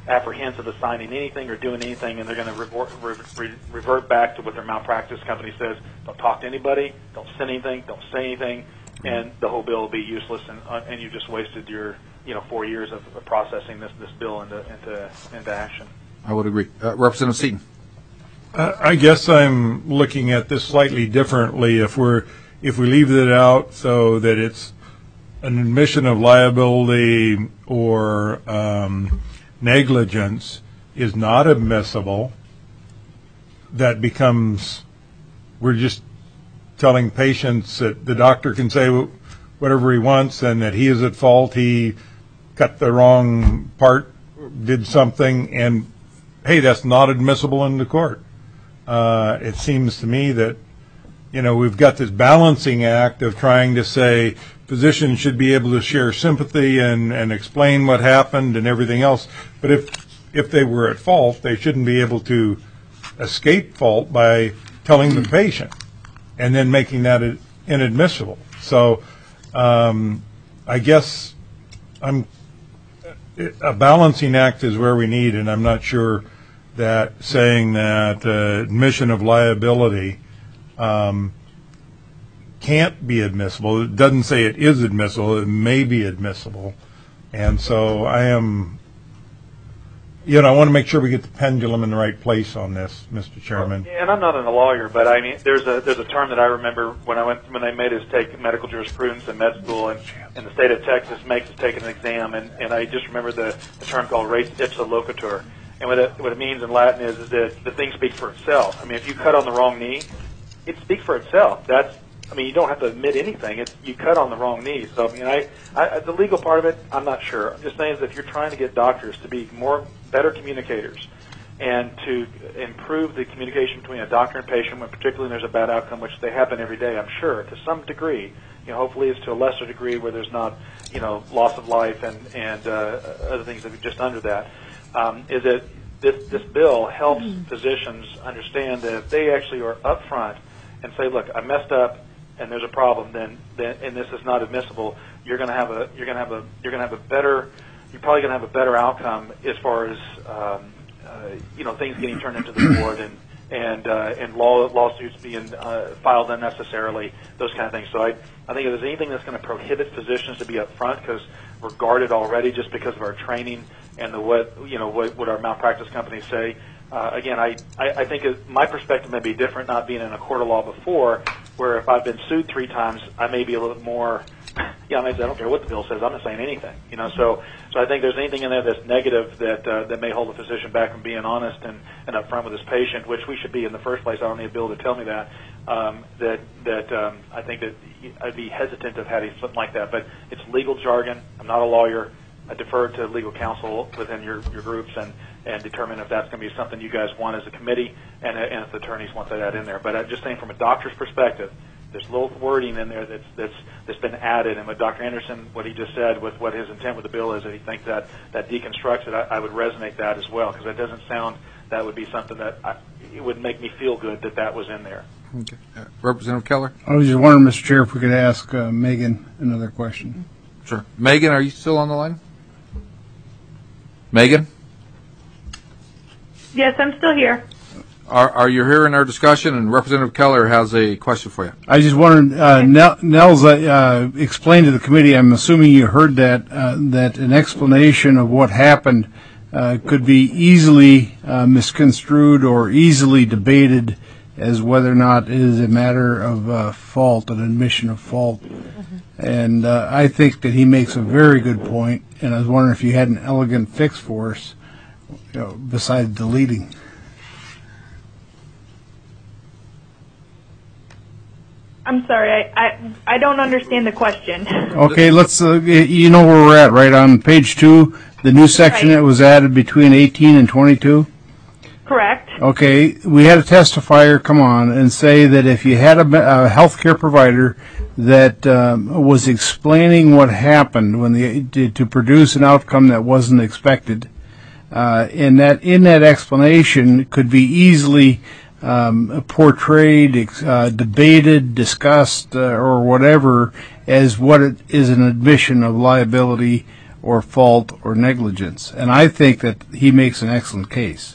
apprehensive of signing anything or doing anything, and they're going to revert back to what their malpractice company says. Don't talk to anybody, don't send anything, don't say anything, and the whole bill will be useless, and you just wasted your 4 years of processing this bill into action. I would agree. Representative Seaton. I guess I'm looking at this slightly differently. If we leave it out so that it's an admission of liability or negligence is not admissible, that becomes, we're just telling patients that the doctor can say whatever he wants and that he is at fault, he cut the wrong part, did something, and hey, that's not admissible in the court. It seems to me that, we've got this balancing act of trying to say physicians should be able to share sympathy and explain what happened and everything else. But if they were at fault, they shouldn't be able to escape fault by telling the patient and then making that inadmissible. So I guess a balancing act is where we need, and I'm not sure that saying that admission of liability can't be admissible. It doesn't say it is admissible. It may be admissible. And so I want to make sure we get the pendulum in the right place on this, Mr. Chairman. And I'm not a lawyer, but I mean, there's a term that I remember when they made us take medical jurisprudence in med school, and the state of Texas makes us take an exam, and I just remember the term called res ipsa loquitur. And what it means in Latin is that the thing speaks for itself. I mean, if you cut on the wrong knee, it speaks for itself. You don't have to admit anything. You cut on the wrong knee. So, the legal part of it, I'm not sure. I'm just saying that if you're trying to get doctors to be better communicators and to improve the communication between a doctor and patient, when particularly there's a bad outcome, which they happen every day, I'm sure, to some degree, hopefully it's to a lesser degree where there's not, loss of life and other things that are just under that. Is that this bill helps physicians understand that if they actually are upfront and say, look, I messed up and there's a problem, then and this is not admissible, you're probably going to have a better outcome as far as things getting turned into the court and lawsuits being filed unnecessarily, those kind of things. So I think if there's anything that's going to prohibit physicians to be upfront, because we're guarded already just because of our training and what our malpractice companies say. Again, I think my perspective may be different, not being in a court of law before, where if I've been sued 3 times, I may be a little bit more. I don't care what the bill says. I'm not saying anything. So I think there's anything in there that's negative that may hold the physician back from being honest and upfront with his patient, which we should be in the first place. I don't need a bill to tell me that. I think that I'd be hesitant of having something like that. But it's legal jargon. I'm not a lawyer. I defer to legal counsel within your groups and determine if that's going to be something you guys want as a committee and if the attorneys want that in there. But I'm just saying from a doctor's perspective, there's little wording in there that's been added, and with Dr. Anderson, what he just said with what his intent with the bill is, that he thinks that deconstructs it, I would resonate that as well, because it doesn't sound that would be something that it would make me feel good that was in there. Okay. Representative Keller? I was just wondering, Mr. Chair, if we could ask Megan another question. Sure. Megan, are you still on the line? Megan? Yes, I'm still here. Are you hearing our discussion? And Representative Keller has a question for you. I just wondered, Nels explained to the committee, I'm assuming you heard that an explanation of what happened could be easily misconstrued or easily debated as whether or not it is a matter of fault, an admission of fault. Mm-hmm. And I think that he makes a very good point, and I was wondering if you had an elegant fix for us, besides deleting. I'm sorry, I don't understand the question. Okay, let's, you know where we're at, right? On page 2, the new section that was added between 18 and 22? Correct. Okay, we had a testifier come on and say that if you had a healthcare provider that was explaining what happened when to produce an outcome that wasn't expected, and that in that explanation could be easily portrayed, debated, discussed, or whatever as what it is an admission of liability or fault or negligence. And I think that he makes an excellent case.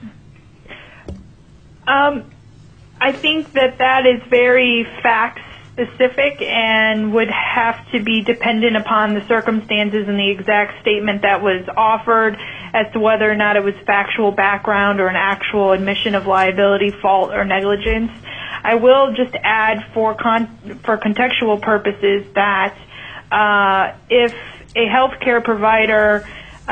I think that is very fact-specific and would have to be dependent upon the circumstances and the exact statement that was offered as to whether or not it was factual background or an actual admission of liability, fault, or negligence. I will just add for contextual purposes that if a healthcare provider,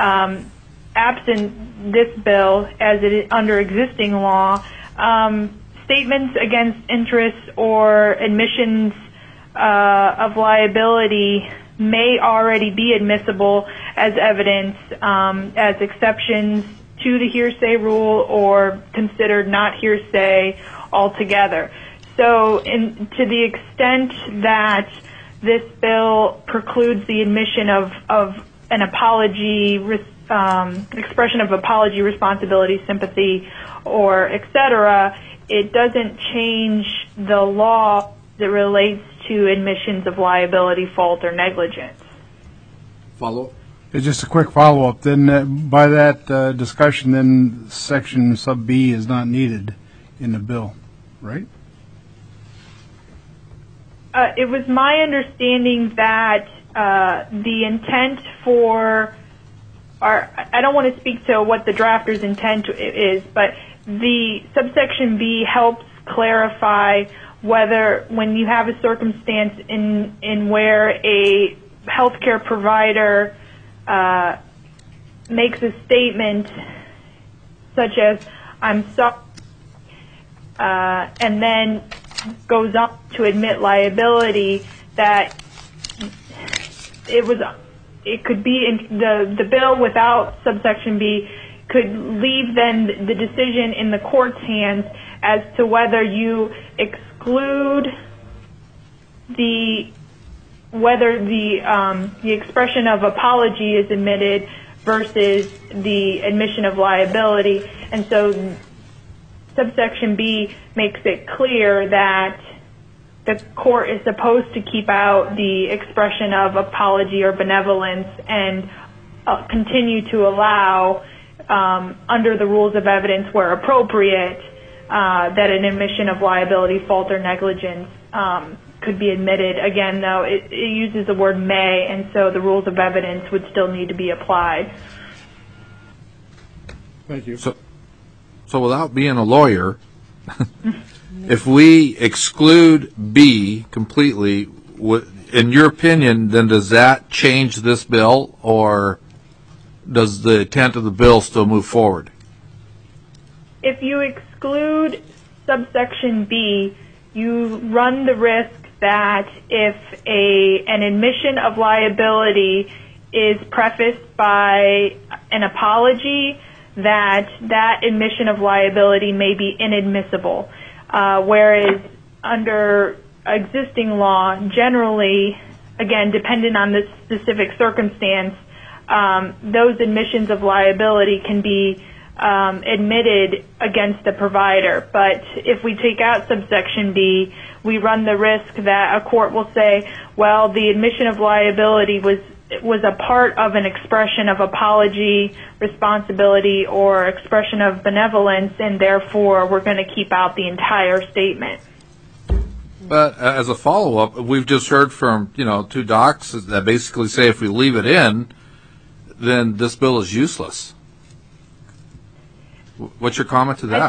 absent this bill as it is under existing law, statements against interest or admissions of liability may already be admissible as evidence, as exceptions to the hearsay rule or considered not hearsay altogether. So to the extent that this bill precludes the admission of an apology, expression of apology, responsibility, sympathy, or et cetera, it doesn't change the law that relates to admissions of liability, fault, or negligence. Follow-up? Just a quick follow-up. Then by that discussion, then section sub B is not needed in the bill, right? It was my understanding that the intent for I don't want to speak to what the drafter's intent is, but the subsection B helps clarify whether when you have a circumstance in where a healthcare provider makes a statement such as "I'm sorry," and then goes up to admit liability, that it could be in the bill without subsection B could leave then the decision in the court's hands as to whether you exclude whether the expression of apology is admitted versus the admission of liability. And so subsection B makes it clear that the court is supposed to keep out the expression of apology or benevolence and continue to allow, under the rules of evidence where appropriate, that an admission of liability, fault, or negligence could be admitted. Again, though, it uses the word may, and so the rules of evidence would still need to be applied. Thank you. So without being a lawyer, if we exclude B completely, in your opinion, then does that change this bill, or does the intent of the bill still move forward? If you exclude subsection B, you run the risk that if an admission of liability is prefaced by an apology, that admission of liability may be inadmissible. Whereas under existing law, generally, again, dependent on the specific circumstance, those admissions of liability can be admitted against the provider. But if we take out subsection B, we run the risk that a court will say, well, the admission of liability was a part of an expression of apology, responsibility, or expression of benevolence, and therefore we're going to keep out the entire statement. But as a follow-up, we've just heard from, two docs that basically say if we leave it in, then this bill is useless. What's your comment to that?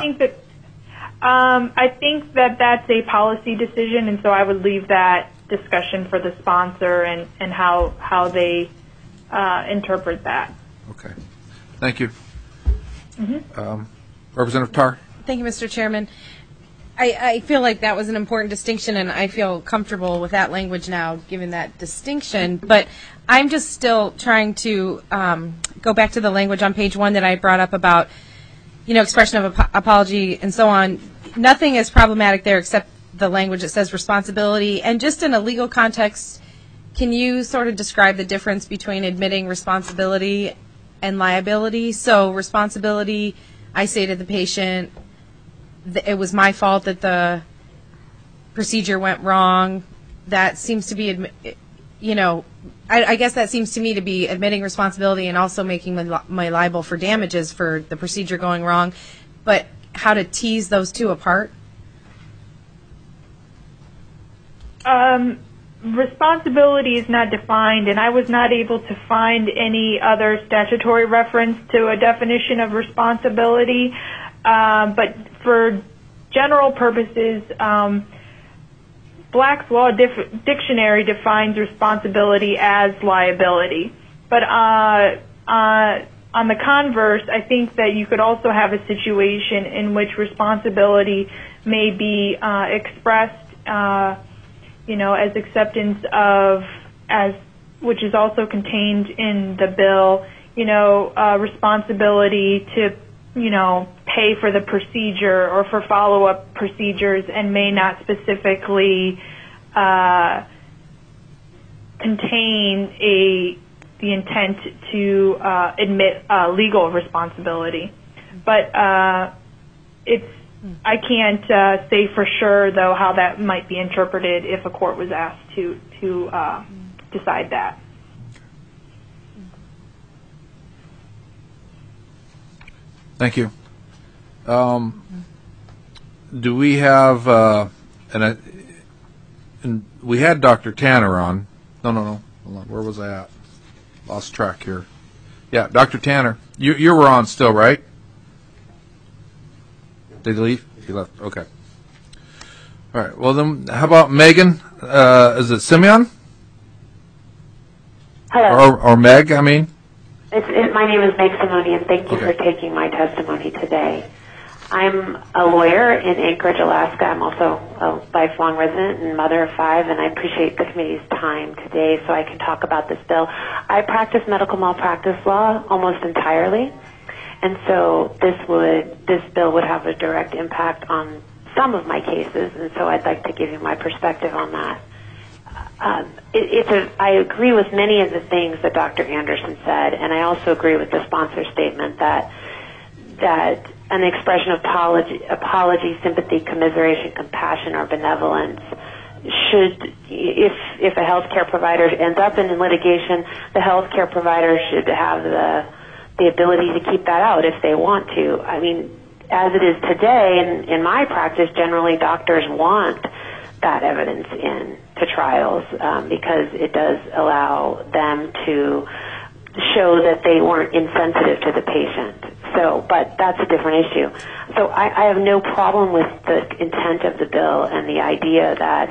I think that that's a policy decision, and so I would leave that discussion for the sponsor and how they interpret that. Okay. Thank you. Mm-hmm. Representative Tarr? Thank you, Mr. Chairman. I feel like that was an important distinction, and I feel comfortable with that language now, given that distinction. But I'm just still trying to go back to the language on page 1 that I brought up about, expression of apology and so on. Nothing is problematic there except the language that says responsibility. And just in a legal context, can you sort of describe the difference between admitting responsibility and liability? So responsibility, I say to the patient, it was my fault that the procedure went wrong. That seems to be I guess that seems to me to be admitting responsibility and also making my liable for damages for the procedure going wrong. But how to tease those two apart? Responsibility is not defined, and I was not able to find any other statutory reference to a definition of responsibility. But for general purposes, Black's Law Dictionary defines responsibility as liability. But on the converse, I think that you could also have a situation in which responsibility may be expressed, as acceptance of, which is also contained in the bill, responsibility to, pay for the procedure or for follow-up procedures, and may not specifically contain the intent to admit legal responsibility. But I can't say for sure, though, how that might be interpreted if a court was asked to decide that. Thank you. Do we have, and we had Dr. Tanner on. No. Hold on. Where was I at? Lost track here. Yeah, Dr. Tanner. You were on still, right? Did he leave? He left. Okay. All right. Well, then, how about Megan? Is it Simeon? Hello. Or Meg, I mean? My name is Meg Simone, and thank you for taking my testimony today. I'm a lawyer in Anchorage, Alaska. I'm also a lifelong resident and mother of 5, and I appreciate the committee's time today so I can talk about this bill. I practice medical malpractice law almost entirely, and so this bill would have a direct impact on some of my cases, and so I'd like to give you my perspective on that. I agree with many of the things that Dr. Anderson said, and I also agree with the sponsor statement that an expression of apology, sympathy, commiseration, compassion, or benevolence should, if a healthcare provider ends up in litigation, the healthcare provider should have the ability to keep that out if they want to. I mean, as it is today, in my practice, generally doctors want that evidence in to trials because it does allow them to show that they weren't insensitive to the patient. But that's a different issue. So I have no problem with the intent of the bill and the idea that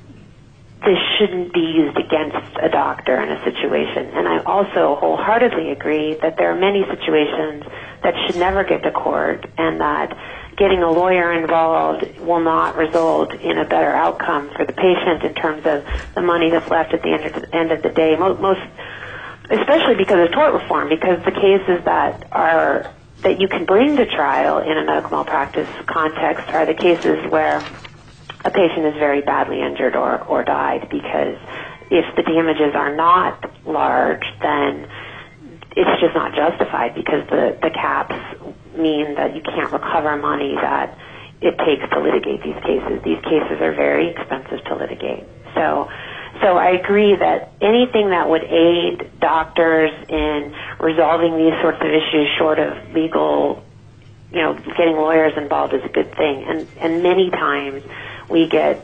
this shouldn't be used against a doctor in a situation. And I also wholeheartedly agree that there are many situations that should never get to court, and that getting a lawyer involved will not result in a better outcome for the patient in terms of the money that's left at the end of the day. Most, especially because of tort reform, because the cases that you can bring to trial in a medical malpractice context are the cases where a patient is very badly injured or died, because if the damages are not large, then it's just not justified, because the caps mean that you can't recover money that it takes to litigate these cases. These cases are very expensive to litigate. So I agree that anything that would aid doctors in resolving these sorts of issues short of legal, getting lawyers involved is a good thing. And many times we get,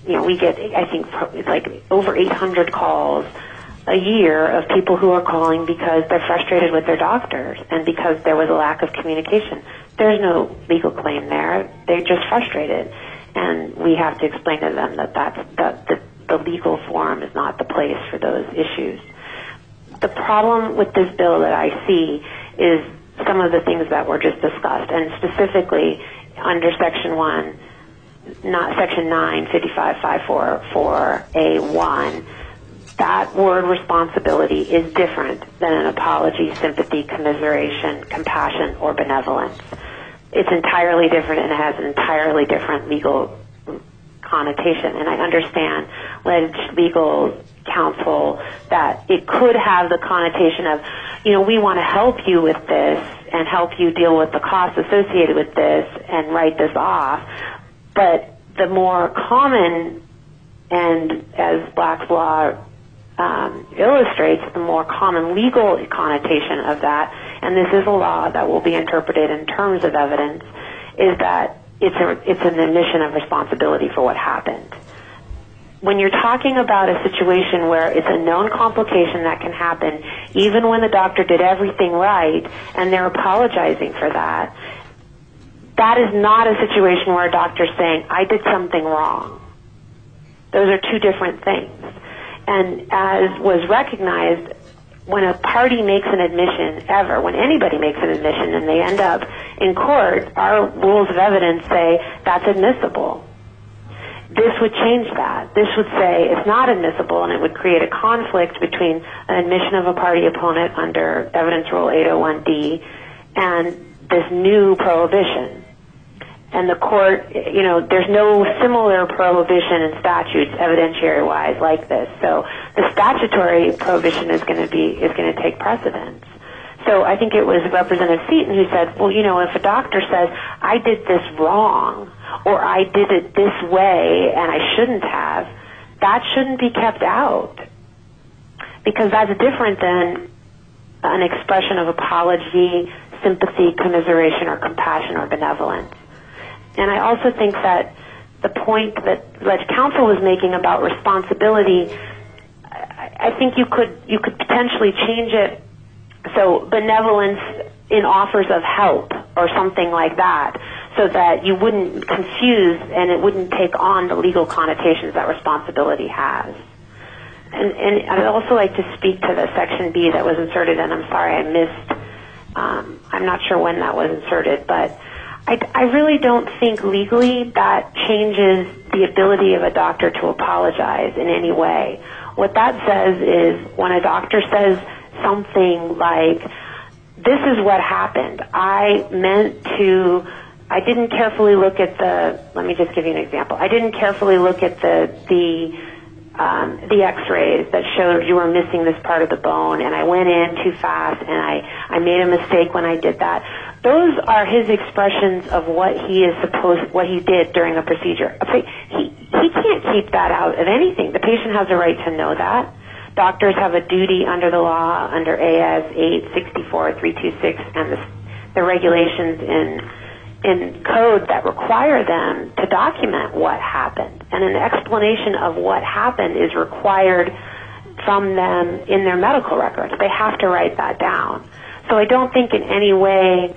I think it's like over 800 calls a year of people who are calling because they're frustrated with their doctors and because there was a lack of communication. There's no legal claim there. They're just frustrated. And we have to explain to them that the legal forum is not the place for those issues. The problem with this bill that I see is some of the things that were just discussed, and specifically under Section 9, 55-544A1, that word responsibility is different than an apology, sympathy, commiseration, compassion, or benevolence. It's entirely different, and it has an entirely different legal connotation. And I understand legal counsel that it could have the connotation of, we want to help you with this and help you deal with the costs associated with this and write this off. But the more common, and as Black's Law illustrates the more common legal connotation of that, and this is a law that will be interpreted in terms of evidence, is that it's an admission of responsibility for what happened. When you're talking about a situation where it's a known complication that can happen, even when the doctor did everything right and they're apologizing for that, that is not a situation where a doctor's saying, I did something wrong. Those are two different things. And as was recognized, when a party makes an admission ever, when anybody makes an admission and they end up in court, our rules of evidence say that's admissible. This would change that. This would say it's not admissible, and it would create a conflict between an admission of a party opponent under Evidence Rule 801D and this new prohibition. And the court, there's no similar prohibition in statutes evidentiary-wise like this. So the statutory prohibition is going to take precedence. So I think it was Representative Seaton who said, well, if a doctor says, I did this wrong, or I did it this way and I shouldn't have, that shouldn't be kept out. Because that's different than an expression of apology, sympathy, commiseration, or compassion or benevolence. And I also think that the point that counsel was making about responsibility, I think you could potentially change it. So benevolence in offers of help or something like that, so that you wouldn't confuse and it wouldn't take on the legal connotations that responsibility has. And I'd also like to speak to the Section B that was inserted, and I'm sorry I missed, I'm not sure when that was inserted, but I really don't think legally that changes the ability of a doctor to apologize in any way. What that says is when a doctor says something like, this is what happened. I didn't carefully look at let me just give you an example. I didn't carefully look at the x-rays that showed you were missing this part of the bone, and I went in too fast, and I made a mistake when I did that. Those are his expressions of what he did during a procedure. He can't keep that out of anything. The patient has a right to know that. Doctors have a duty under the law, under AS 864-326, and the regulations in code that require them to document what happened. And an explanation of what happened is required from them in their medical records. They have to write that down. So I don't think in any way,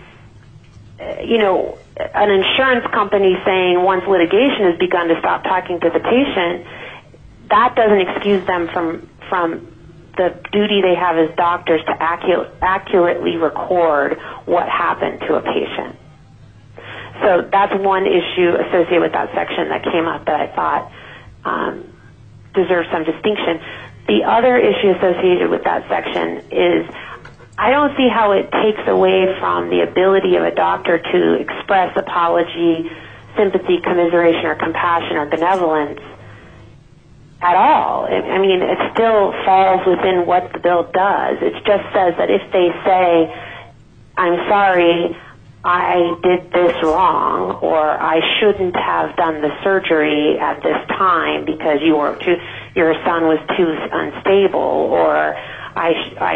an insurance company saying once litigation has begun to stop talking to the patient, that doesn't excuse them from the duty they have as doctors to accurately record what happened to a patient. So that's one issue associated with that section that came up that I thought deserves some distinction. The other issue associated with that section is I don't see how it takes away from the ability of a doctor to express apology, sympathy, commiseration, or compassion or benevolence at all. I mean, it still falls within what the bill does. It just says that if they say, I'm sorry, I did this wrong, or I shouldn't have done the surgery at this time because your son was too unstable, or I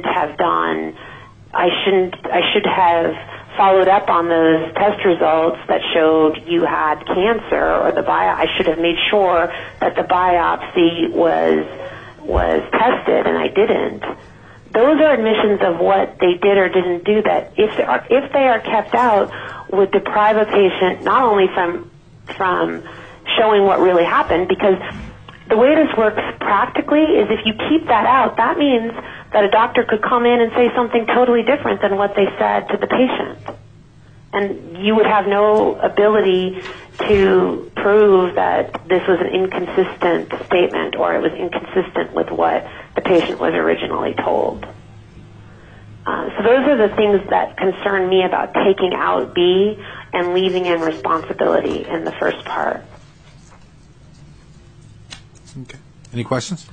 should have followed up on those test results that showed you had cancer, or I should have made sure that the biopsy was tested, and I didn't. Those are admissions of what they did or didn't do that, if they are kept out, would deprive a patient not only from showing what really happened, because the way this works practically is if you keep that out, that means that a doctor could come in and say something totally different than what they said to the patient. And you would have no ability to prove that this was an inconsistent statement or it was inconsistent with what the patient was originally told. So those are the things that concern me about taking out B and leaving in responsibility in the first part. Okay. Any questions?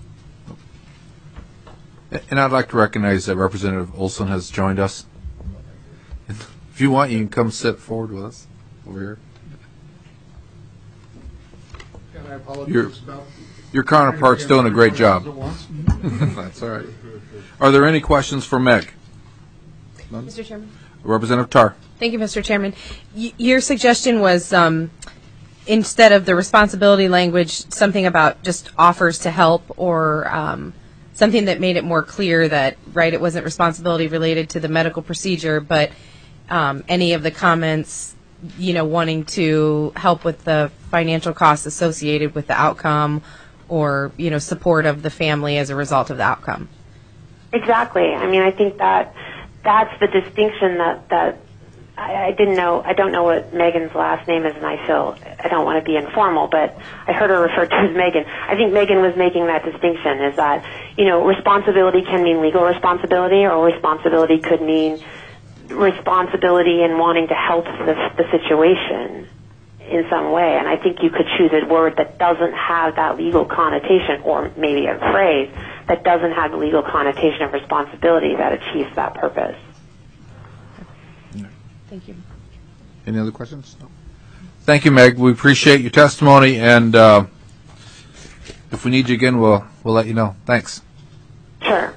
And I'd like to recognize that Representative Olson has joined us. If you want, you can come sit forward with us over here. Yeah, and I apologize about... Your counterpart's doing a great job. That's all right. Are there any questions for Meg? None? Mr. Chairman. Representative Tarr. Thank you, Mr. Chairman. Your suggestion was instead of the responsibility language, something about just offers to help or something that made it more clear that, right, it wasn't responsibility related to the medical procedure, but any of the comments, wanting to help with the financial costs associated with the outcome or, support of the family as a result of the outcome. Exactly. I mean, I think that's the distinction that I didn't know. I don't know what Megan's last name is, and I don't want to be informal, but I heard her referred to as Megan. I think Megan was making that distinction, is that, responsibility can mean legal responsibility, or responsibility could mean responsibility in wanting to help the situation in some way. And I think you could choose a word that doesn't have that legal connotation, or maybe a phrase that doesn't have the legal connotation of responsibility that achieves that purpose. Thank you. Any other questions? No. Thank you, Meg. We appreciate your testimony, and if we need you again, we'll let you know. Thanks. Sure.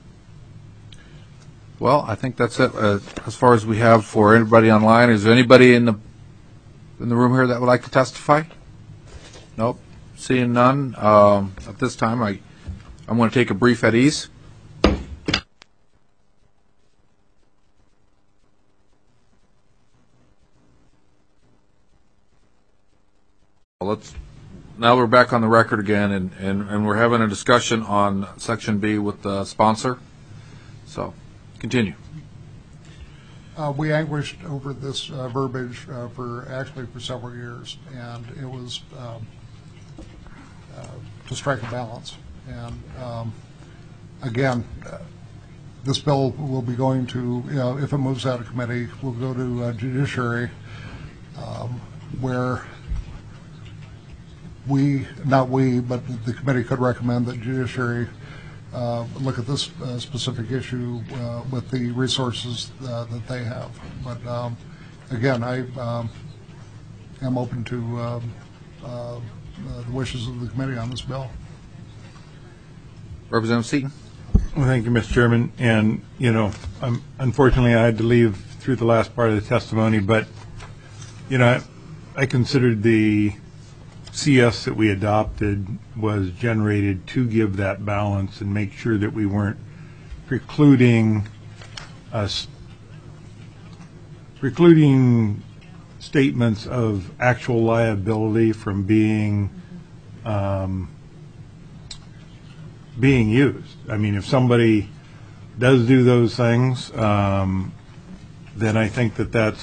Well, I think that's it as far as we have for anybody online. Is there anybody in the room here that would like to testify? Nope. Seeing none. At this time, I'm going to take a brief at ease. Now we're back on the record again, and we're having a discussion on Section B with the sponsor. So, continue. We anguished over this verbiage for several years, and it was to strike a balance. And again, this bill will be going to, if it moves out of committee, will go to judiciary, where but the committee could recommend that judiciary look at this specific issue with the resources that they have. But again, I am open to the wishes of the committee on this bill. Representative Seaton. Well, thank you, Mr. Chairman. And, unfortunately, I had to leave through the last part of the testimony, but, I considered the CS that we adopted was generated to give that balance and make sure that we weren't precluding statements of actual liability from being used. I mean, if somebody does do those things, then I think that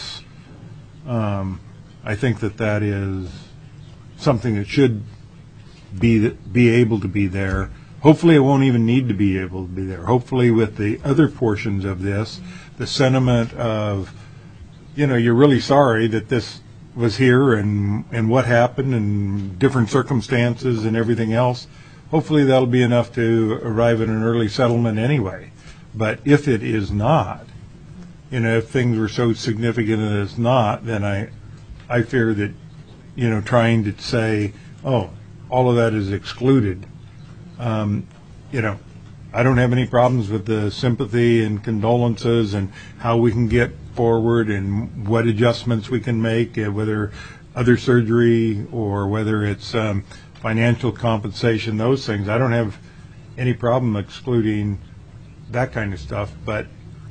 is something that should be able to be there. Hopefully it won't even need to be able to be there. Hopefully with the other portions of this, the sentiment of, you're really sorry that this was here and what happened and different circumstances and everything else, hopefully that'll be enough to arrive at an early settlement anyway. But if it is not, if things were so significant that it's not, then I fear that trying to say, oh, all of that is excluded. I don't have any problems with the sympathy and condolences and how we can get forward and what adjustments we can make, whether other surgery or whether it's financial compensation, those things. I don't have any problem excluding that kind of stuff, but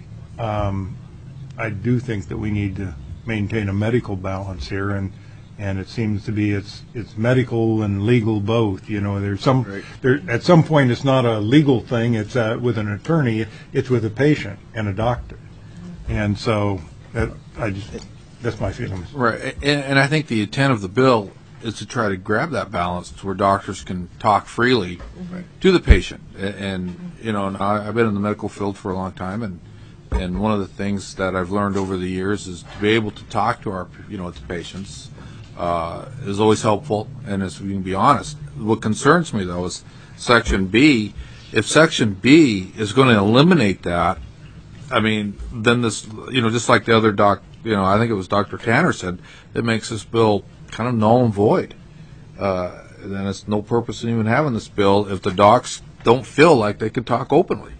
I do think that we need to maintain a medical balance here, and it seems to be it's medical and legal both. There's at some point it's not a legal thing. It's with an attorney. It's with a patient and a doctor, and so that's my feelings. Right, and I think the intent of the bill is to try to grab that balance to where doctors can talk freely to the patient. And I've been in the medical field for a long time, and one of the things that I've learned over the years is to be able to talk to our to patients. Is always helpful, and as we can be honest. What concerns me, though, is Section B. If Section B is going to eliminate that, I mean, then this, just like the other I think it was Dr. Tanner said, it makes this bill kind of null and void. then it's no purpose in even having this bill if the docs don't feel like they can talk openly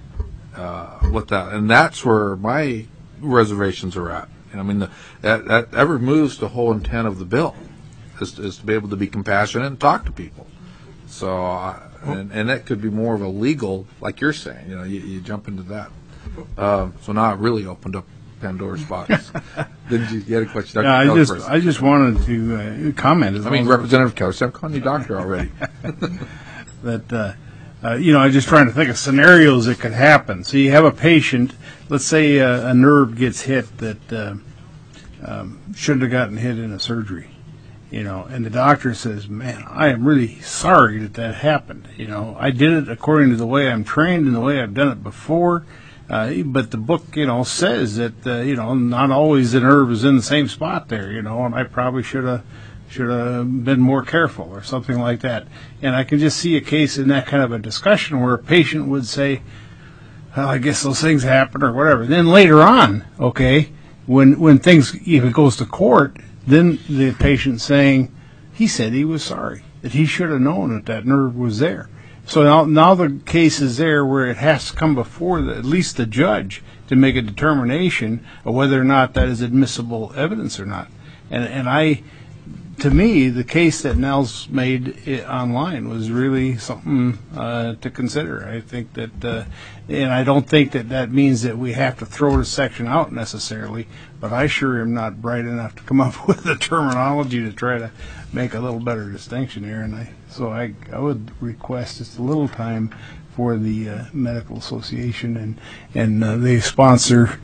with that. And that's where my reservations are at. And I mean, that removes the whole intent of the bill, is to be able to be compassionate and talk to people. So, and that could be more of a legal, like you're saying, you jump into that. So now it really opened up Pandora's box. Didn't you had a question? Dr. I just wanted to comment. Representative Keller, I'm calling you doctor already. That, I'm just trying to think of scenarios that could happen. So you have a patient, let's say a nerve gets hit that shouldn't have gotten hit in a surgery, and the doctor says, man, I am really sorry that happened. I did it according to the way I'm trained and the way I've done it before. But the book, says that, not always the nerve is in the same spot there, and I probably should have been more careful or something like that. And I can just see a case in that kind of a discussion where a patient would say, well, I guess those things happen or whatever. Then later on, okay, when things even goes to court, then the patient saying, he said he was sorry, that he should have known that nerve was there. So now the case is there where it has to come before at least the judge to make a determination of whether or not that is admissible evidence or not. And to me, the case that Nels made online was really something to consider. I think that, and I don't think that means that we have to throw the section out necessarily, but I sure am not bright enough to come up with the terminology to try to make a little better distinction here. And so I would request just a little time for the Medical Association and the sponsor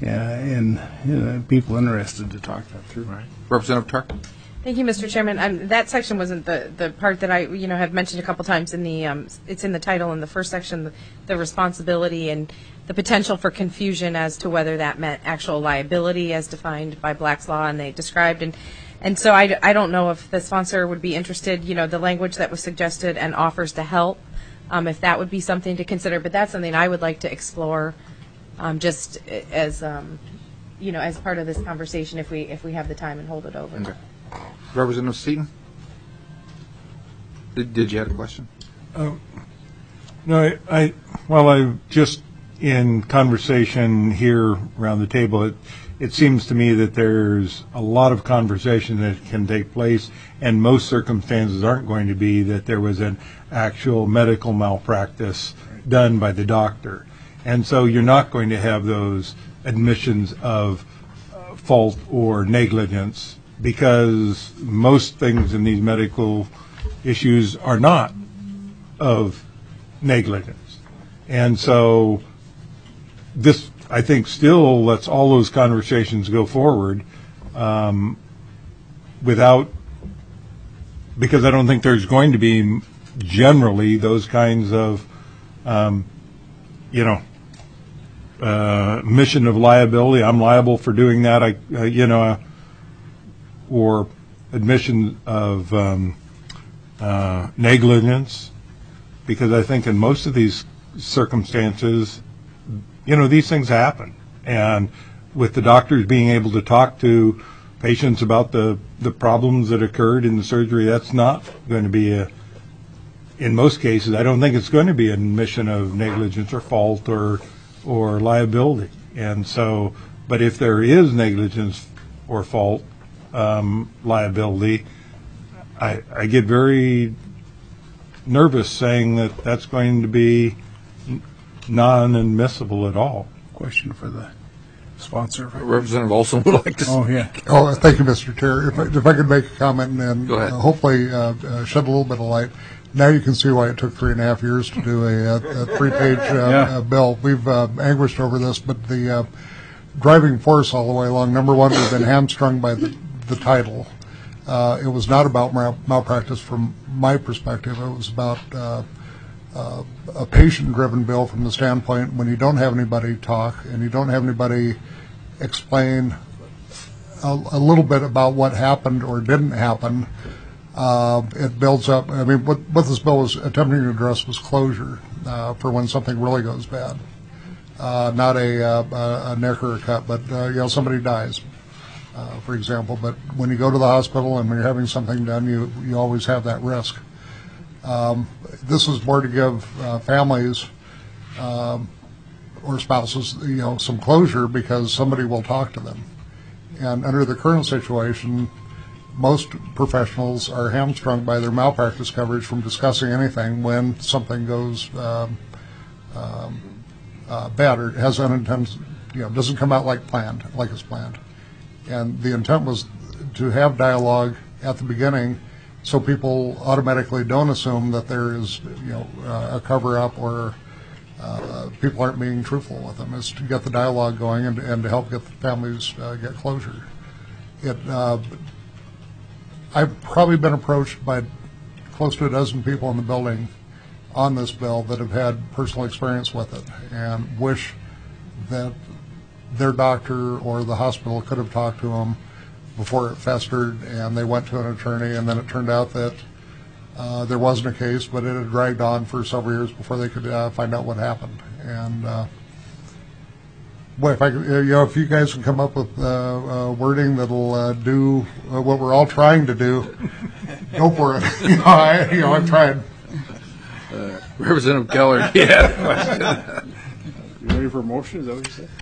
and people interested to talk that through. Right. Representative Tark. Thank you, Mr. Chairman. That section wasn't the part that I have mentioned a couple times in the it's in the title in the first section, the responsibility and the potential for confusion as to whether that meant actual liability as defined by Black's Law, and they described and so I don't know if the sponsor would be interested, the language that was suggested and offers to help, if that would be something to consider. But that's something I would like to explore, just as as part of this conversation if we have the time and hold it over. Okay. Representative Seaton, did you have a question? No, I just in conversation here around the table, it seems to me that there's a lot of conversation that can take place, and most circumstances aren't going to be that there was an actual medical malpractice done by the doctor. And so you're not going to have those admissions of fault or negligence, because most things in these medical issues are not of negligence. And so this, I think, still lets all those conversations go forward because I don't think there's going to be generally those kinds of, admission of liability. I'm liable for doing that. Or admission of negligence, because I think in most of these circumstances, these things happen. And with the doctors being able to talk to patients about the problems that occurred in the surgery, that's not going to be in most cases, I don't think it's going to be an admission of negligence or fault or liability. And so, but if there is negligence or fault, liability, I get very nervous saying that that's going to be non-admissible at all. Question for the sponsor. Representative Olson would like to. Oh, yeah. Oh, thank you, Mr. Chair. If I could make a comment and hopefully shed a little bit of light. Now you can see why it took 3.5 years to do a 3-page bill. We've anguished over this, but the driving force all the way along, number one, we've been hamstrung by the title. It was not about malpractice from my perspective. It was about a patient-driven bill from the standpoint when you don't have anybody talk and you don't have anybody explain a little bit about what happened or didn't happen. It builds up. I mean, what this bill was attempting to address was closure for when something really goes bad. Not a neck or a cut, but somebody dies. for example. But when you go to the hospital and when you're having something done, you always have that risk. This is more to give families or spouses, some closure, because somebody will talk to them. And under the current situation, most professionals are hamstrung by their malpractice coverage from discussing anything when something goes bad or has unintended, doesn't come out like it's planned. And the intent was to have dialogue at the beginning, so people automatically don't assume that there is, a cover-up or people aren't being truthful with them. It's to get the dialogue going and to help get the families get closure. I've probably been approached by close to a dozen people in the building on this bill that have had personal experience with it and wish that their doctor or the hospital could have talked to them before it festered and they went to an attorney, and then it turned out that there wasn't a case, but it had dragged on for several years before they could find out what happened. And boy, if you guys can come up with wording that'll do what we're all trying to do, go for it. I've tried. Representative Keller, yeah. You ready for a motion? Is that what you said?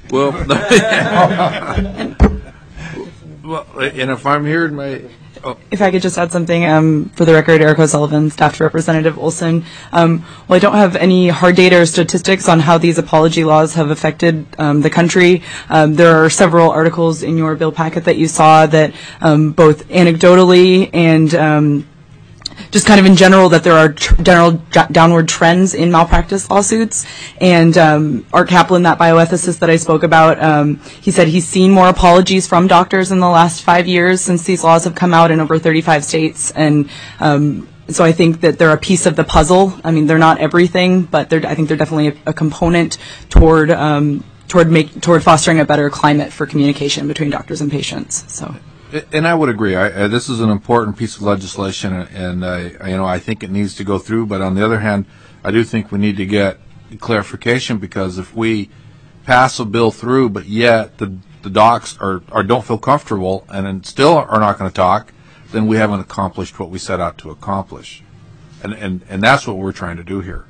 Well, and if I'm here in my... If I could just add something, for the record, Erica O'Sullivan, staff to Representative Olson. While I don't have any hard data or statistics on how these apology laws have affected the country, there are several articles in your bill packet that you saw that both anecdotally and just kind of in general, that there are general downward trends in malpractice lawsuits. And Art Kaplan, that bioethicist that I spoke about, he said he's seen more apologies from doctors in the last 5 years since these laws have come out in over 35 states. And so I think that they're a piece of the puzzle. I mean, they're not everything, but I think they're definitely a component toward fostering a better climate for communication between doctors and patients. So. And I would agree. This is an important piece of legislation, and I think it needs to go through. But on the other hand, I do think we need to get clarification, because if we pass a bill through, but yet the docs don't feel comfortable and then still are not going to talk, then we haven't accomplished what we set out to accomplish, and that's what we're trying to do here.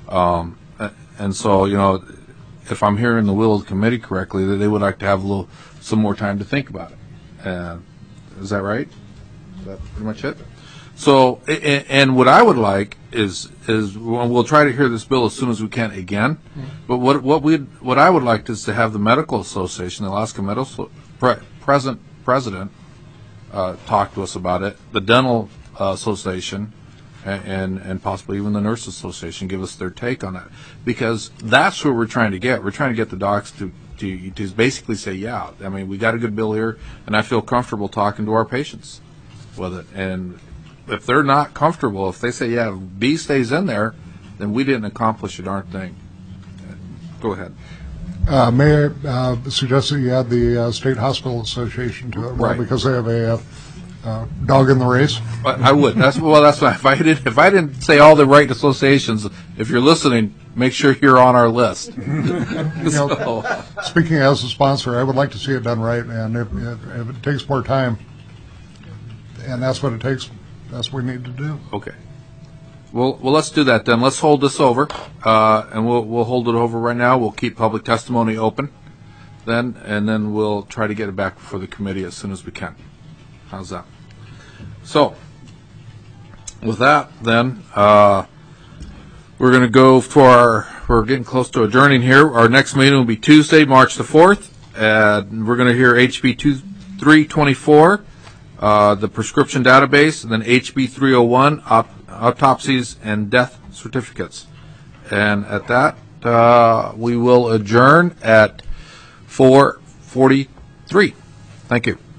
And so, if I'm hearing the will of the committee correctly, that they would like to have some more time to think about it. Is that right? Is that pretty much it? So, and what I would like is we'll try to hear this bill as soon as we can again. But what I would like is to have the Medical Association, the Alaska Medical President, talk to us about it. The Dental Association, and possibly even the Nurses Association, give us their take on that, because that's what we're trying to get. We're trying to get the docs to basically say, yeah, I mean, we got a good bill here, and I feel comfortable talking to our patients with it. And if they're not comfortable, if they say, yeah, B stays in there, then we didn't accomplish a darn thing. Go ahead. May I suggest that you add the State Hospital Association to it, right, because they have a dog in the race? I would. That's why. If I didn't say all the right associations, if you're listening, make sure you're on our list. Speaking as a sponsor, I would like to see it done right, and if it takes more time, and that's what it takes, that's what we need to do. Okay. Well, let's do that then. Let's hold this over, and we'll hold it over right now. We'll keep public testimony open, and then we'll try to get it back before the committee as soon as we can. How's that? So, with that, then, we're going to go we're getting close to adjourning here. Our next meeting will be Tuesday, March the 4th, and we're going to hear HB 324, the prescription database, and then HB 301, autopsies and death certificates. And at that, we will adjourn at 4:43. Thank you.